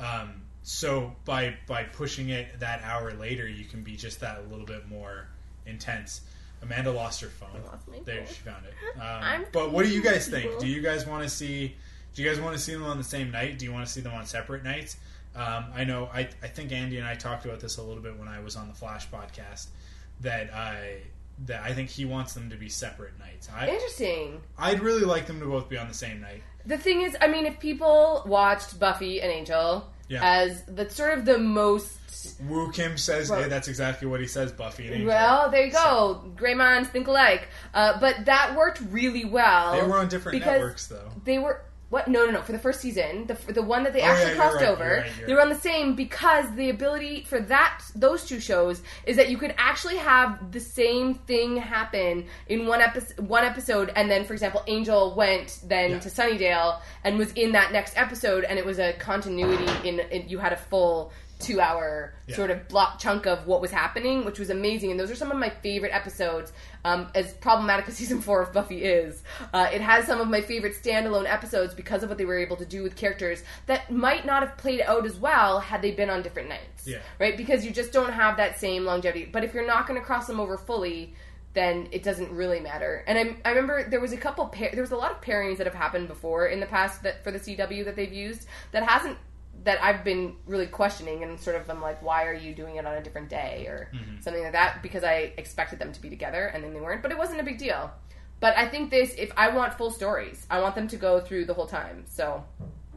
So by pushing it that hour later, you can be just that a little bit more intense. Amanda lost her phone. There, she found it. But what do you guys think? Do you guys want to see them on the same night? Do you want to see them on separate nights? I know. I think Andy and I talked about this a little bit when I was on the Flash podcast. That I think he wants them to be separate nights. Interesting. I'd really like them to both be on the same night. The thing is, I mean, if people watched Buffy and Angel as the sort of the most... Woo Kim says that's exactly what he says, Buffy and Angel. Well, there you go. Grey minds think alike. But that worked really well. They were on different networks, though. They were... What? No. For the first season, the one that they actually crossed over, they were on the same because the ability for those two shows is that you could actually have the same thing happen in one episode, and then, for example, Angel went then to Sunnydale and was in that next episode, and it was a continuity in you had a full 2-hour sort of block chunk of what was happening, which was amazing. And those are some of my favorite episodes. As problematic as season 4 of Buffy is, it has some of my favorite standalone episodes because of what they were able to do with characters that might not have played out as well had they been on different nights. Right? Because you just don't have that same longevity. But if you're not going to cross them over fully, then it doesn't really matter. And I remember there was a lot of pairings that have happened before in the past for the CW that they've used that I've been really questioning, and sort of I'm like, why are you doing it on a different day or something like that? Because I expected them to be together and then they weren't, but it wasn't a big deal. But I think if I want full stories, I want them to go through the whole time. So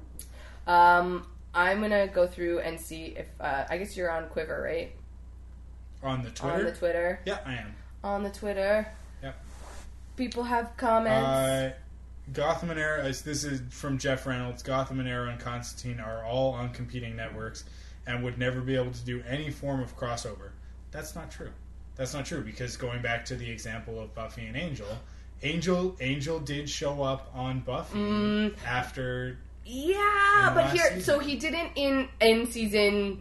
I'm gonna go through and see if I guess you're on Quiver, right? On the Twitter? On the Twitter. Yeah, I am. On the Twitter. Yep. People have comments. Gotham and Arrow, this is from Jeff Reynolds, Gotham and Arrow and Constantine are all on competing networks and would never be able to do any form of crossover. That's not true. That's not true, because going back to the example of Buffy and Angel did show up on Buffy after... Yeah, but so he didn't in season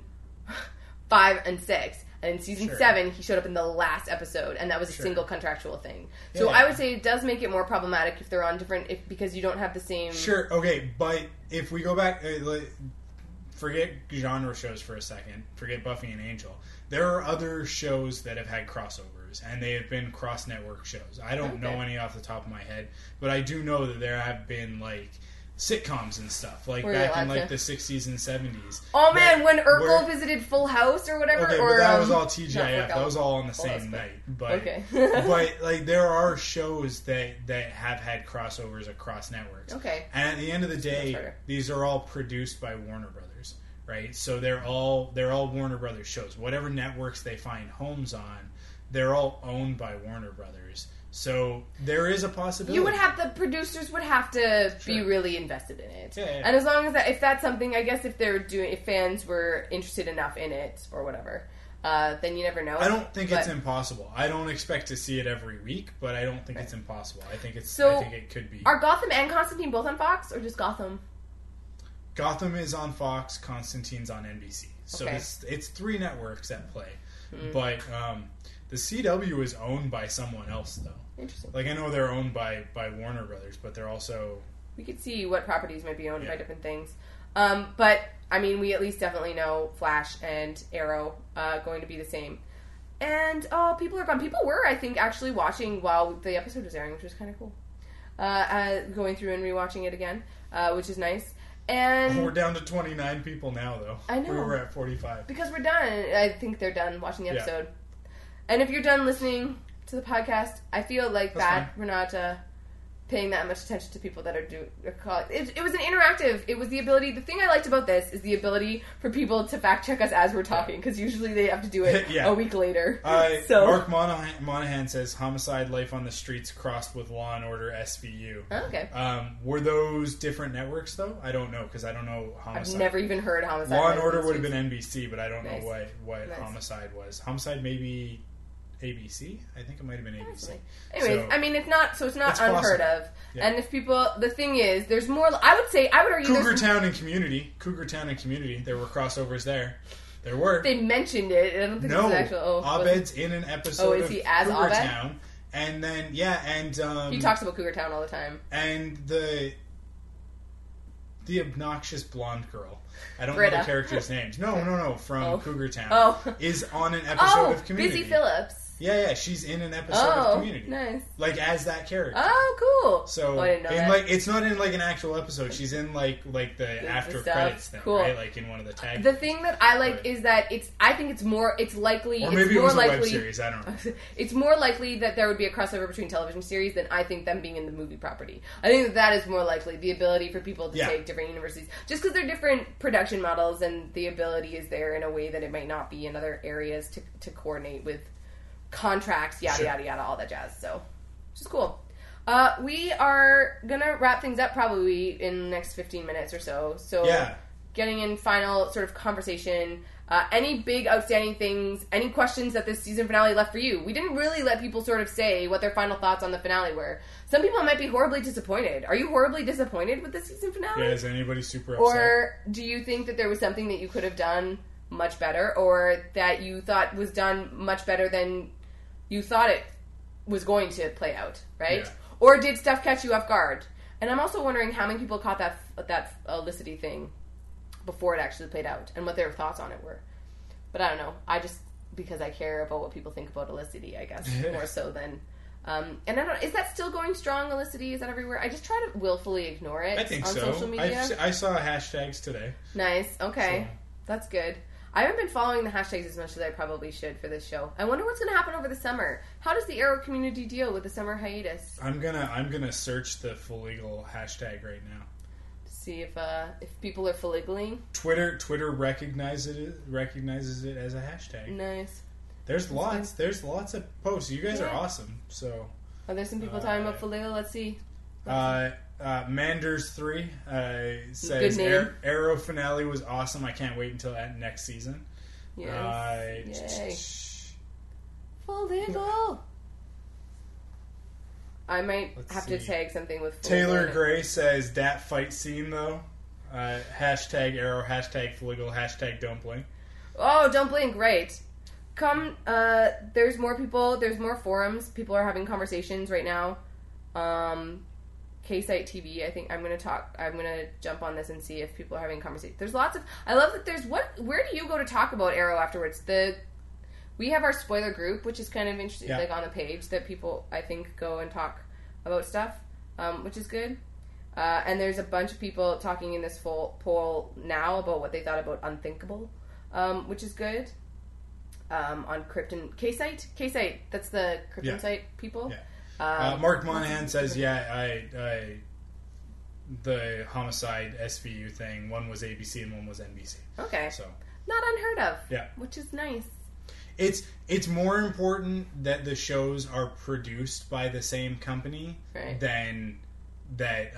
5 and 6. And in season 7, he showed up in the last episode, and that was a single contractual thing. So I would say it does make it more problematic if they're on different... because you don't have the same... Sure, okay, but if we go back... forget genre shows for a second. Forget Buffy and Angel. There are other shows that have had crossovers, and they have been cross-network shows. I don't know any off the top of my head, but I do know that there have been, sitcoms and stuff, back in the 60s and 70s. Oh man, when Urkel visited Full House or whatever. Okay, but that was all TGIF. That was all on the same night. But but there are shows that have had crossovers across networks. Okay. And at the end of the day, these are all produced by Warner Brothers, right? So they're all Warner Brothers shows. Whatever networks they find homes on, they're all owned by Warner Brothers. So there is a possibility. The producers would have to be really invested in it. Yeah. And as long as if that's something, I guess if fans were interested enough in it or whatever, then you never know. I don't think it's impossible. I don't expect to see it every week, but I don't think it's impossible. I think it could be. Are Gotham and Constantine both on Fox or just Gotham? Gotham is on Fox, Constantine's on NBC. So it's 3 networks at play. But the CW is owned by someone else, though. Interesting. I know they're owned by Warner Brothers, but they're also... We could see what properties might be owned by different things. But, I mean, we at least definitely know Flash and Arrow going to be the same. And, people are fun. People were, I think, actually watching while the episode was airing, which was kind of cool. Going through and rewatching it again, which is nice. And we're down to 29 people now, though. I know. We were at 45. Because we're done. I think they're done watching the episode. And if you're done listening to the podcast, I feel like Renata, paying that much attention to people that are doing it was an interactive. It was the ability. The thing I liked about this is the ability for people to fact check us as we're talking, because usually they have to do it a week later. So Mark Monahan says Homicide: Life on the Streets crossed with Law and Order SVU. Oh, okay. Were those different networks though? I don't know, because I don't know Homicide. I've never even heard Homicide. Law and Order would have been NBC, but I don't know what Nice. Homicide was. Homicide maybe ABC? I think it might have been ABC. Anyways, So, I mean, it's not unheard possible. of. Yeah. And if people, the thing is, there's more. I would argue Cougar Town and Community. There were crossovers there. There were. They mentioned it. I don't think No, it's actual. Abed's in an episode is he of as Cougar Abed? Town, and then He talks about Cougar Town all the time. and the obnoxious blonde girl. I don't know Britta. the characters' names. No, from Cougar Town. Oh. Is on an episode of Community. Busy Phillips. Yeah, she's in an episode of Community. Nice. Like as that character. Oh, cool. So I didn't know that. it's not in like an actual episode. She's in like the after stuff. credits thing, Cool. right? Like in one of the tag. The thing that I like Right. is that I think it's likely, or maybe it's it more was a likely, web series. I don't know. It's more likely that there would be a crossover between television series than I think them being in the movie property. I think that is more likely, the ability for people to take different universities. Just because they're different production models, and the ability is there in a way that it might not be in other areas to coordinate with contracts, yada, yada, yada, all that jazz. So, which is cool. We are going to wrap things up probably in the next 15 minutes or so. So, getting in final sort of conversation. Any big outstanding things, any questions that this season finale left for you? We didn't really let people sort of say what their final thoughts on the finale were. Some people might be horribly disappointed. Are you horribly disappointed with the season finale? Yeah, is anybody super upset? Or do you think that there was something that you could have done much better, or that you thought was done much better than you thought it was going to play out, right? Yeah. Or did stuff catch you off guard? And I'm also wondering how many people caught that Olicity thing before it actually played out, and what their thoughts on it were. But I don't know. I just, because I care about what people think about Olicity, I guess, more so than... and I don't. Is that still going strong, Olicity? Is that everywhere? I just try to willfully ignore it. I think on so. social media. I saw hashtags today. Nice. Okay. So. That's good. I haven't been following the hashtags as much as I probably should for this show. I wonder what's going to happen over the summer. How does the Arrow community deal with the summer hiatus? I'm gonna search the full legal hashtag right now. To see if people are filligling. Twitter recognizes it as a hashtag. Nice. There's lots of posts. You guys are awesome. So Are there some people talking about filligling? Let's see. Manders3 says Good name. Arrow finale was awesome. I can't wait until next season. Yes. Yay. Filligle. I might have to tag something with Taylor Gray says that fight scene though. Hashtag Arrow, hashtag Filligle, hashtag don't blink. Oh, don't blink, right. Come, there's more people, there's more forums. People are having conversations right now. K-Site TV, I think I'm going to jump on this and see if people are having conversations. There's lots of, I love that there's, where do you go to talk about Arrow afterwards? We have our spoiler group, which is kind of interesting, like on the page, that people, I think, go and talk about stuff, which is good. And there's a bunch of people talking in this poll now about what they thought about Unthinkable, which is good. On Krypton K-Site, that's the Krypton site people. Yeah. Mark Monahan says, the Homicide SVU thing, one was ABC and one was NBC. Okay. So not unheard of. Yeah. Which is nice. It's more important that the shows are produced by the same company than that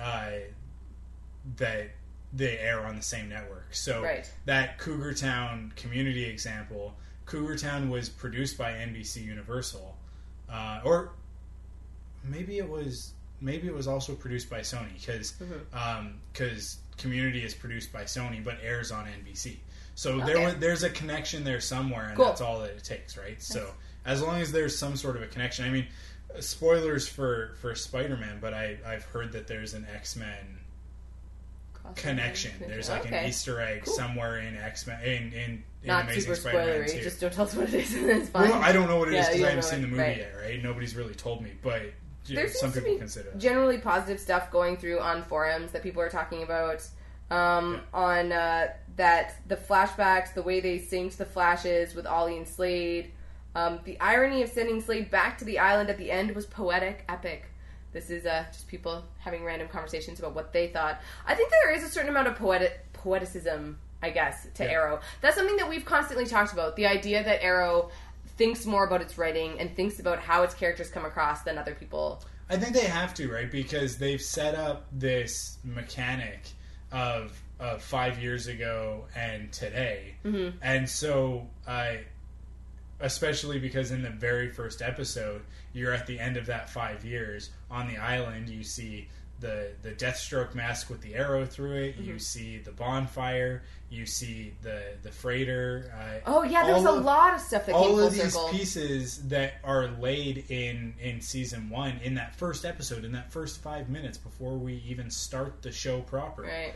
they air on the same network. So that Cougar Town Community example, Cougar Town was produced by NBC Universal, or maybe it was also produced by Sony because Community is produced by Sony but airs on NBC. So there's a connection there somewhere, and that's all that it takes, right? Nice. So as long as there's some sort of a connection, I mean, spoilers for Spider-Man, but I've heard that there's an X-Men connection. There's like an Easter egg somewhere in X-Men in Not Amazing super Spider-Man spoilery. 2. Just don't tell us what it is. It's fine. Well, I don't know what it is because I haven't know seen the movie right. yet, right? Nobody's really told me, but there some seems to people be consider it. Generally positive stuff going through on forums that people are talking about. On that the flashbacks, the way they synced the flashes with Ollie and Slade, the irony of sending Slade back to the island at the end was poetic, epic. This is just people having random conversations about what they thought. I think there is a certain amount of poeticism, I guess, to Arrow. That's something that we've constantly talked about. The idea that Arrow thinks more about its writing and thinks about how its characters come across than other people. I think they have to, right? Because they've set up this mechanic of 5 years ago and today. Mm-hmm. And so, especially because in the very first episode, you're at the end of that 5 years. On the island, you see the Deathstroke mask with the arrow through it. Mm-hmm. You see the bonfire. You see the freighter. There's a lot of stuff that came full circle. All of these pieces that are laid in season 1, in that first episode, in that first 5 minutes before we even start the show proper. Right.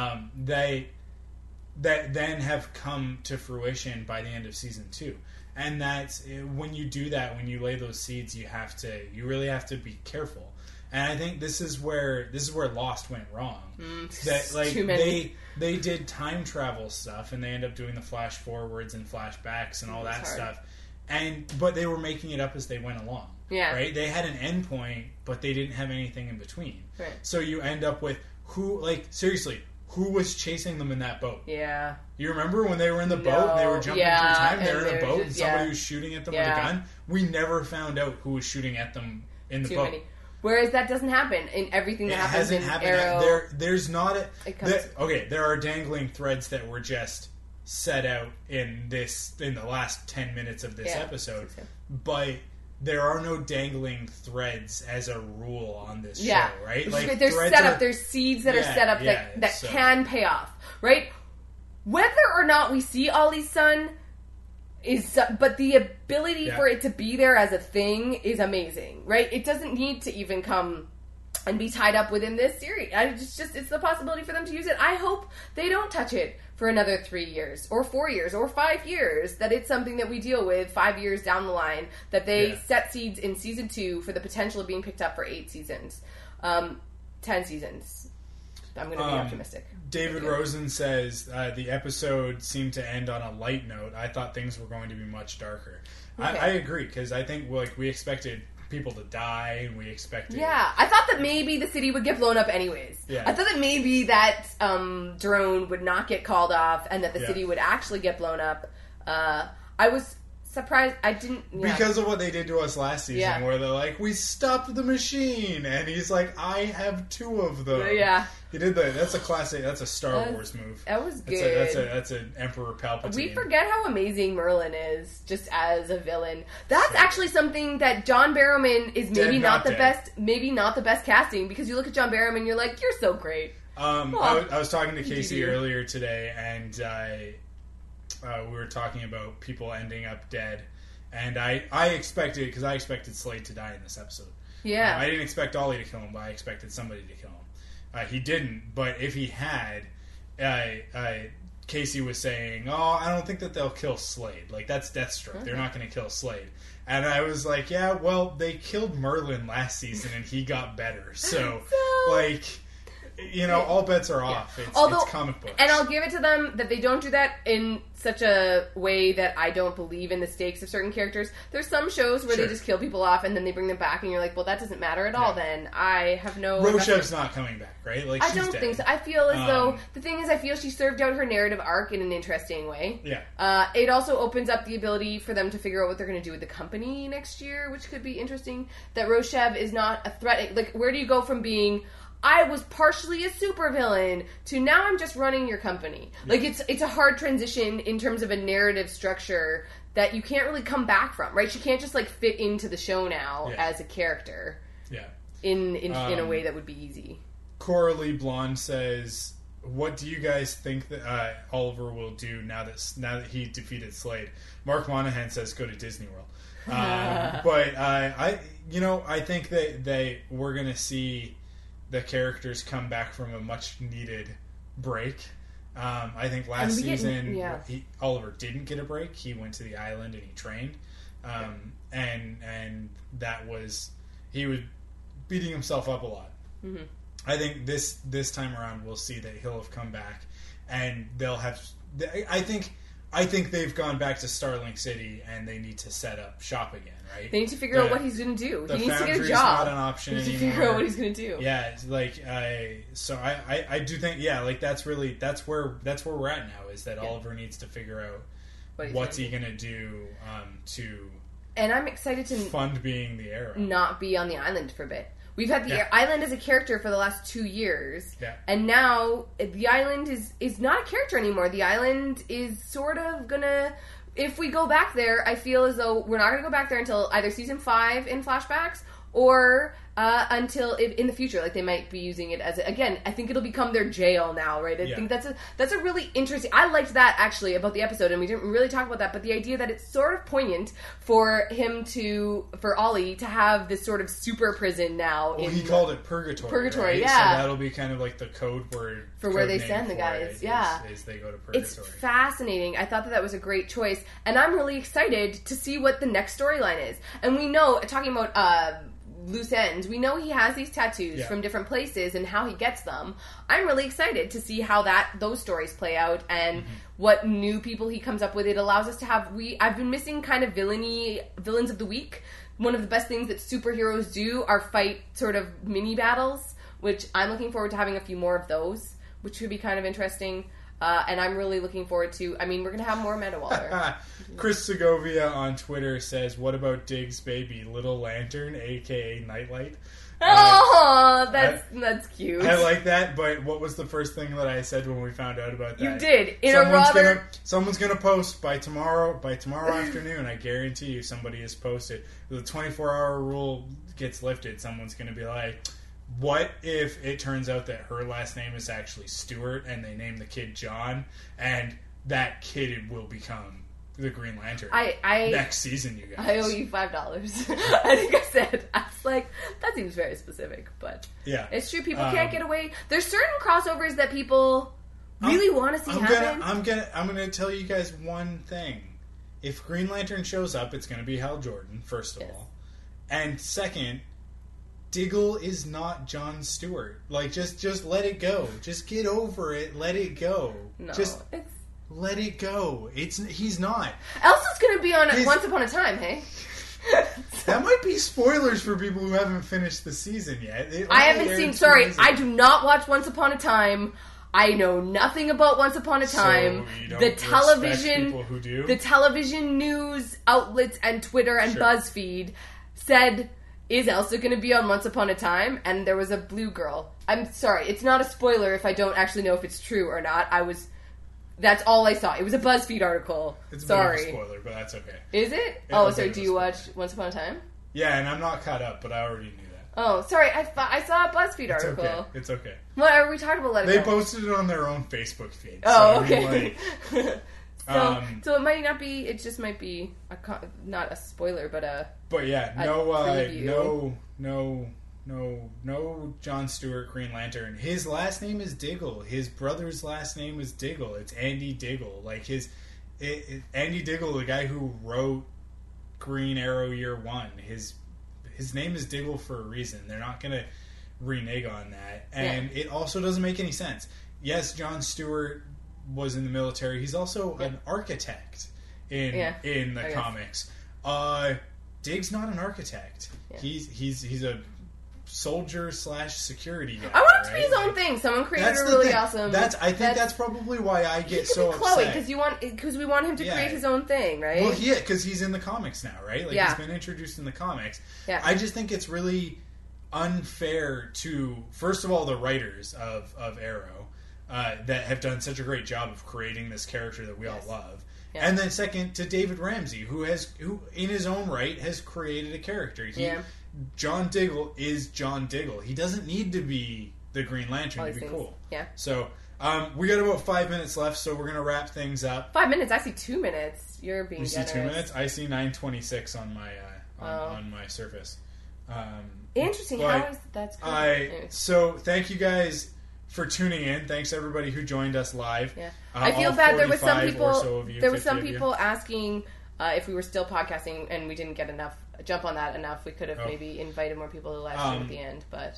That then have come to fruition by the end of season 2. And that's when you do that, when you lay those seeds, you really have to be careful. And I think this is where Lost went wrong. They did time travel stuff, and they end up doing the flash forwards and flashbacks and all that stuff. But they were making it up as they went along. Yeah. Right? They had an end point, but they didn't have anything in between. Right. So you end up with who was chasing them in that boat? Yeah. You remember when they were in the boat and they were jumping through time? They were in a boat and somebody was shooting at them with a gun? We never found out who was shooting at them in the boat. Whereas that doesn't happen in everything that happens in Arrow. There's not there are dangling threads that were just set out in the last 10 minutes of this episode. But there are no dangling threads as a rule on this show, right? Like there's set up. There's seeds that are set up that can pay off, right? Whether or not we see Ollie's son but the ability for it to be there as a thing is amazing, right? It doesn't need to even come and be tied up within this series. It's the possibility for them to use it. I hope they don't touch it for another 3 years or 4 years or 5 years, that it's something that we deal with 5 years down the line, that they set seeds in season 2 for the potential of being picked up for 8 seasons, 10 seasons. I'm going to be optimistic. David Rosen says the episode seemed to end on a light note. I thought things were going to be much darker. Okay. I agree, because I think we expected people to die, and we expected... Yeah, I thought that maybe the city would get blown up anyways. Yeah. I thought that maybe that drone would not get called off, and that the city would actually get blown up. I was surprised. I didn't... Because of what they did to us last season, where they're like, we stopped the machine, and he's like, I have 2 of them. Yeah. He did that. That's a classic. That's a Star Wars move. That was good. That's an Emperor Palpatine. We forget how amazing Merlin is, just as a villain. That's actually something that John Barrowman is maybe not the best casting, because you look at John Barrowman and you're like, you're so great. I was talking to Casey earlier today, and we were talking about people ending up dead, and I expected Slade to die in this episode. Yeah. I didn't expect Ollie to kill him, but I expected somebody to kill him. He didn't, but if he had, Casey was saying, I don't think that they'll kill Slade. Like, that's Deathstroke. Okay. They're not going to kill Slade. And I was like, yeah, well, they killed Merlin last season, and he got better. So like... all bets are off. It's comic books. And I'll give it to them that they don't do that in such a way that I don't believe in the stakes of certain characters. There's some shows where they just kill people off and then they bring them back and you're like, well, that doesn't matter at all then. I have no... Roshev's not coming back, right? Like, I don't think so. I feel as though... The thing is, I feel she served out her narrative arc in an interesting way. Yeah. It also opens up the ability for them to figure out what they're going to do with the company next year, which could be interesting. That Roshev is not a threat. Like, where do you go from being... I was partially a supervillain to now I'm just running your company. Yeah. Like, it's a hard transition in terms of a narrative structure that you can't really come back from, right? She can't just, like, fit into the show now as a character. Yeah. In a way that would be easy. Coralie Blonde says, what do you guys think that Oliver will do now that he defeated Slade? Mark Monahan says go to Disney World. But I think that we're going to see the characters come back from a much needed break. I think last season Oliver didn't get a break. He went to the island and he trained, and that was he was beating himself up a lot. Mm-hmm. I think this time around we'll see that he'll have come back, and they'll have. I think I think they've gone back to Starling City and they need to set up shop again, right? They need to figure out what he's going to do. The He needs to get a Foundry's job. not an option He needs anymore. to figure out what he's going to do. Yeah, it's like I do think that's where we're at now, is that Oliver needs to figure out what's he gonna do to. And I'm excited to fund being the Arrow, not be on the island for a bit. We've had the island as a character for the last 2 years, and now the island is not a character anymore. The island is sort of gonna. If we go back there, I feel as though we're not going to go back there until either season 5 in flashbacks or until in the future. Like, they might be using it as again. I think it'll become their jail now, right? I think that's a really interesting. I liked that actually about the episode, and we didn't really talk about that. But the idea that it's sort of poignant for Ollie to have this sort of super prison now. Well, he called it purgatory. Purgatory, right? yeah. So that'll be kind of like the code word for where they send the guys. Is they go to purgatory. It's fascinating. I thought that was a great choice, and I'm really excited to see what the next storyline is. And we know, talking about loose ends, we know he has these tattoos from different places and how he gets them. I'm really excited to see how those stories play out and what new people he comes up with. It allows us to have I've been missing kind of villains of the week. One of the best things that superheroes do are fight sort of mini battles, which I'm looking forward to having a few more of those, which would be kind of interesting. And I'm really looking forward to... I mean, we're going to have more Amanda Waller. Chris Segovia on Twitter says, what about Diggs' baby, Little Lantern, a.k.a. Nightlight? Oh, that's cute. I like that, but what was the first thing that I said when we found out about that? You did. Someone's gonna post by tomorrow afternoon, I guarantee you somebody has posted. The 24-hour rule gets lifted, someone's gonna be like... What if it turns out that her last name is actually Stewart and they name the kid John, and that kid will become the Green Lantern next season, you guys? I owe you $5. I think I said. I was like, that seems very specific, but it's true. People can't get away. There's certain crossovers that people really want to see happen. I'm gonna tell you guys one thing. If Green Lantern shows up, it's gonna be Hal Jordan, first of all, and second, Diggle is not Jon Stewart. Like, just let it go. Just get over it. Let it go. No, let it go. He's not. Elsa's going to be on Once Upon a Time, hey? That might be spoilers for people who haven't finished the season yet. I haven't seen... Sorry, I do not watch Once Upon a Time. I know nothing about Once Upon a Time. So you don't the television, people who do? The television news outlets and Twitter and BuzzFeed said... Is Elsa going to be on Once Upon a Time? And there was a blue girl. I'm sorry, it's not a spoiler if I don't actually know if it's true or not. That's all I saw. It was a BuzzFeed article. It's a bit of a spoiler, but that's okay. Is it? So do you watch Once Upon a Time? Yeah, and I'm not caught up, but I already knew that. Oh, sorry, I saw a BuzzFeed article. It's okay. What are we talking about? They posted it on their own Facebook feed. Oh, okay. So it might not be. It just might be not a spoiler, but a. But yeah, no Jon Stewart Green Lantern. His last name is Diggle. His brother's last name is Diggle. It's Andy Diggle. Like Andy Diggle, the guy who wrote Green Arrow Year One. His name is Diggle for a reason. They're not gonna renege on that, and it also doesn't make any sense. Yes, Jon Stewart was in the military. He's also an architect in the comics. Diggs not an architect. Yeah. He's a soldier / security guy. I want him to be his own thing. Someone created a really awesome. I think that's probably why I get so upset. Chloe, because we want him to create his own thing, right? Well, because he's in the comics now, right? Like he's been introduced in the comics. Yeah. I just think it's really unfair to, first of all, the writers of Arrow that have done such a great job of creating this character that we all love. Yeah. And then second, to David Ramsey, who in his own right has created a character. John Diggle is John Diggle. He doesn't need to be the Green Lantern to be cool. Yeah. So we got about 5 minutes left, so we're gonna wrap things up. 5 minutes? I see 2 minutes. You're being generous. You see 2 minutes? I see 9:26 on my on my Surface. Interesting. That's cool. So thank you guys for tuning in. Thanks everybody who joined us live. Yeah. I feel bad. There was some people asking if we were still podcasting and we didn't get jump on that enough. We could have maybe invited more people to live stream at the end, but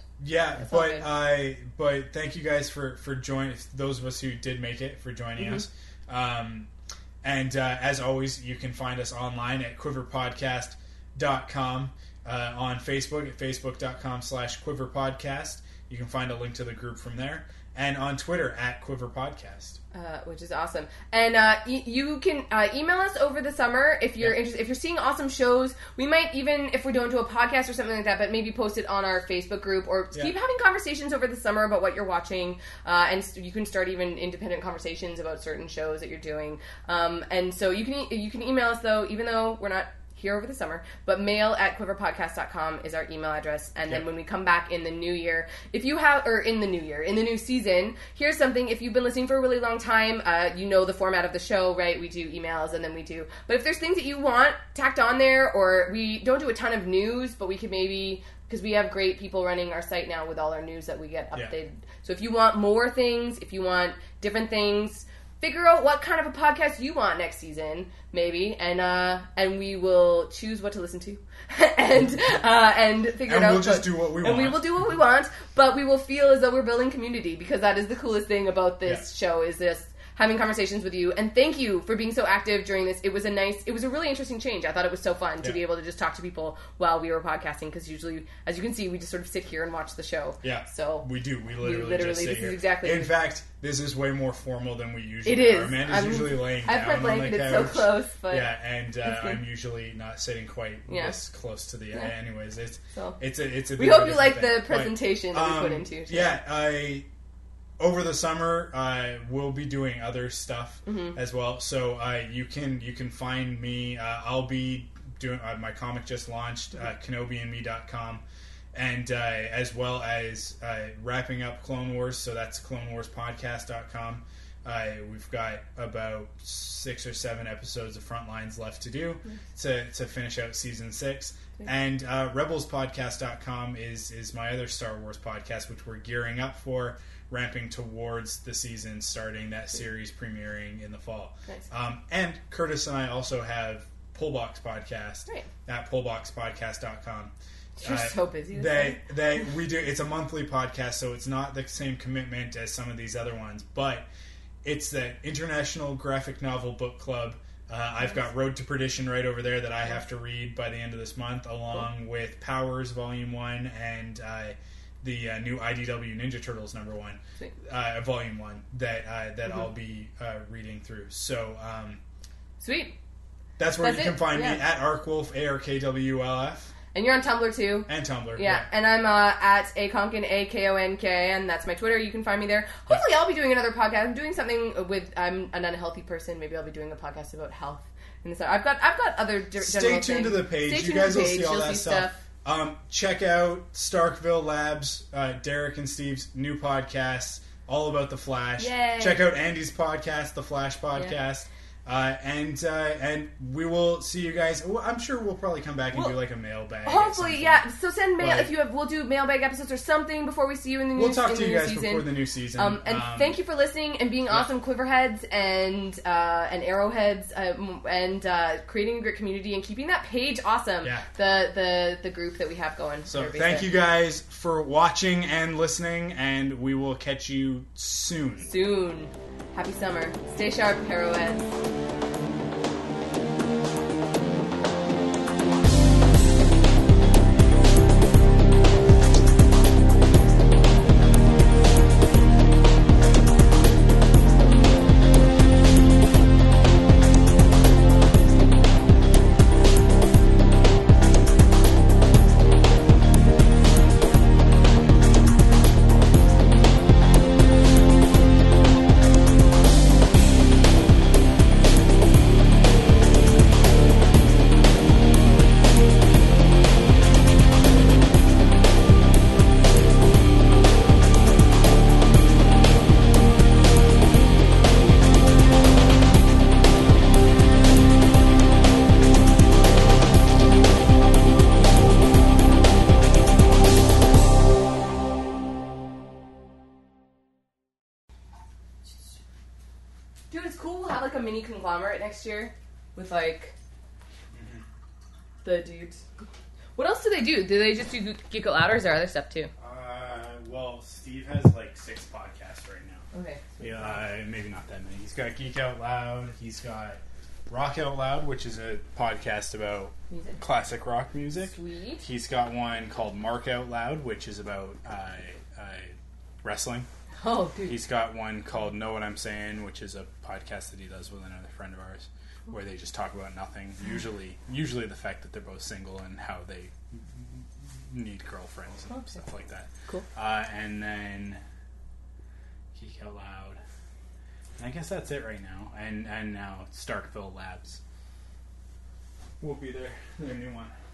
but thank you guys for joining. Those of us who did make it, for joining us. And as always, you can find us online at quiverpodcast.com, on Facebook at facebook.com/quiverpodcast. You can find a link to the group from there. And on Twitter at quiverpodcast. Which is awesome. And you can email us over the summer if you're interested. If you're seeing awesome shows, we might even, if we don't do a podcast or something like that, but maybe post it on our Facebook group, or keep having conversations over the summer about what you're watching. And you can start even independent conversations about certain shows that you're doing. And so you can email us, though, even though we're not here over the summer, but mail@quiverpodcast.com is our email address. And then when we come back in the new year, in the new season, here's something. If you've been listening for a really long time, you know the format of the show, right? We do emails, and then but if there's things that you want tacked on there, or we don't do a ton of news, but we could maybe, because we have great people running our site now with all our news that we get updated. So if you want more things, if you want different things, figure out what kind of a podcast you want next season, maybe, and we will choose what to listen to, and figure it out. And we'll just do what we want. And we will do what we want, but we will feel as though we're building community, because that is the coolest thing about this show, is this having conversations with you. And thank you for being so active during this. It was a really interesting change. I thought it was so fun to be able to just talk to people while we were podcasting, because usually, as you can see, we just sort of sit here and watch the show. Yeah. So we do. We literally just sit here. Exactly. In fact, this is way more formal than we usually It is. are. Amanda's usually laying I've down on the couch. It's so close, but and I'm usually not sitting quite this close to the. Anyways, it's a. We hope you like the presentation that we put into. Over the summer, we'll be doing other stuff as well. So you can find me. I'll be doing my comic just launched, KenobiandMe.com, and as well as wrapping up Clone Wars. So that's CloneWarsPodcast.com. We've got about 6 or 7 episodes of Frontlines left to do to finish out season 6. And RebelsPodcast.com is my other Star Wars podcast, which we're gearing up for, ramping towards the season starting, that series premiering in the fall. Nice. And Curtis and I also have Pullbox Podcast at pullboxpodcast.com. You're so busy. We do. It's a monthly podcast, so it's not the same commitment as some of these other ones, but it's the International Graphic Novel Book Club. I've got Road to Perdition right over there that I have to read by the end of this month, along with Powers Volume 1 and the new IDW Ninja Turtles #1, Volume 1, that I'll be reading through. So, sweet. That's where you can find me, at Arkwolf, ARKWLF. And you're on Tumblr too. And Tumblr, And I'm at Akonkin, AKONK, and that's my Twitter. You can find me there. Hopefully I'll be doing another podcast. I'm doing something I'm an unhealthy person. Maybe I'll be doing a podcast about health. I've got other general Stay tuned to the page. You guys will see all that stuff. Check out Starkville Labs, Derek and Steve's new podcast, all about the Flash. Yay. Check out Andy's podcast, the Flash Podcast. And we will see you guys. I'm sure we'll probably come back and do like a mailbag. Hopefully, So send mail if you have. We'll do mailbag episodes or something before we see you in the new season. We'll talk to you guys before the new season. And thank you for listening and being awesome Quiverheads and Arrowheads and creating a great community and keeping that page awesome. Yeah. The group that we have going. So thank you guys for watching and listening, and we will catch you soon. Happy summer. Stay sharp, Arrowheads. Conglomerate next year with the dudes. What else do they do? Do they just do Geek Out Loud, or is there other stuff too? Well, Steve has 6 podcasts right now. Okay. Yeah, maybe not that many. He's got Geek Out Loud. He's got Rock Out Loud, which is a podcast about classic rock music. Sweet. He's got one called Mark Out Loud, which is about wrestling. Oh, dude. He's got one called Know What I'm Saying, which is a podcast that he does with another friend of ours, where they just talk about nothing. Usually the fact that they're both single and how they need girlfriends and stuff like that. Cool. And then Geek Out Loud. And I guess that's it right now. And now Starkville Labs will be their new one.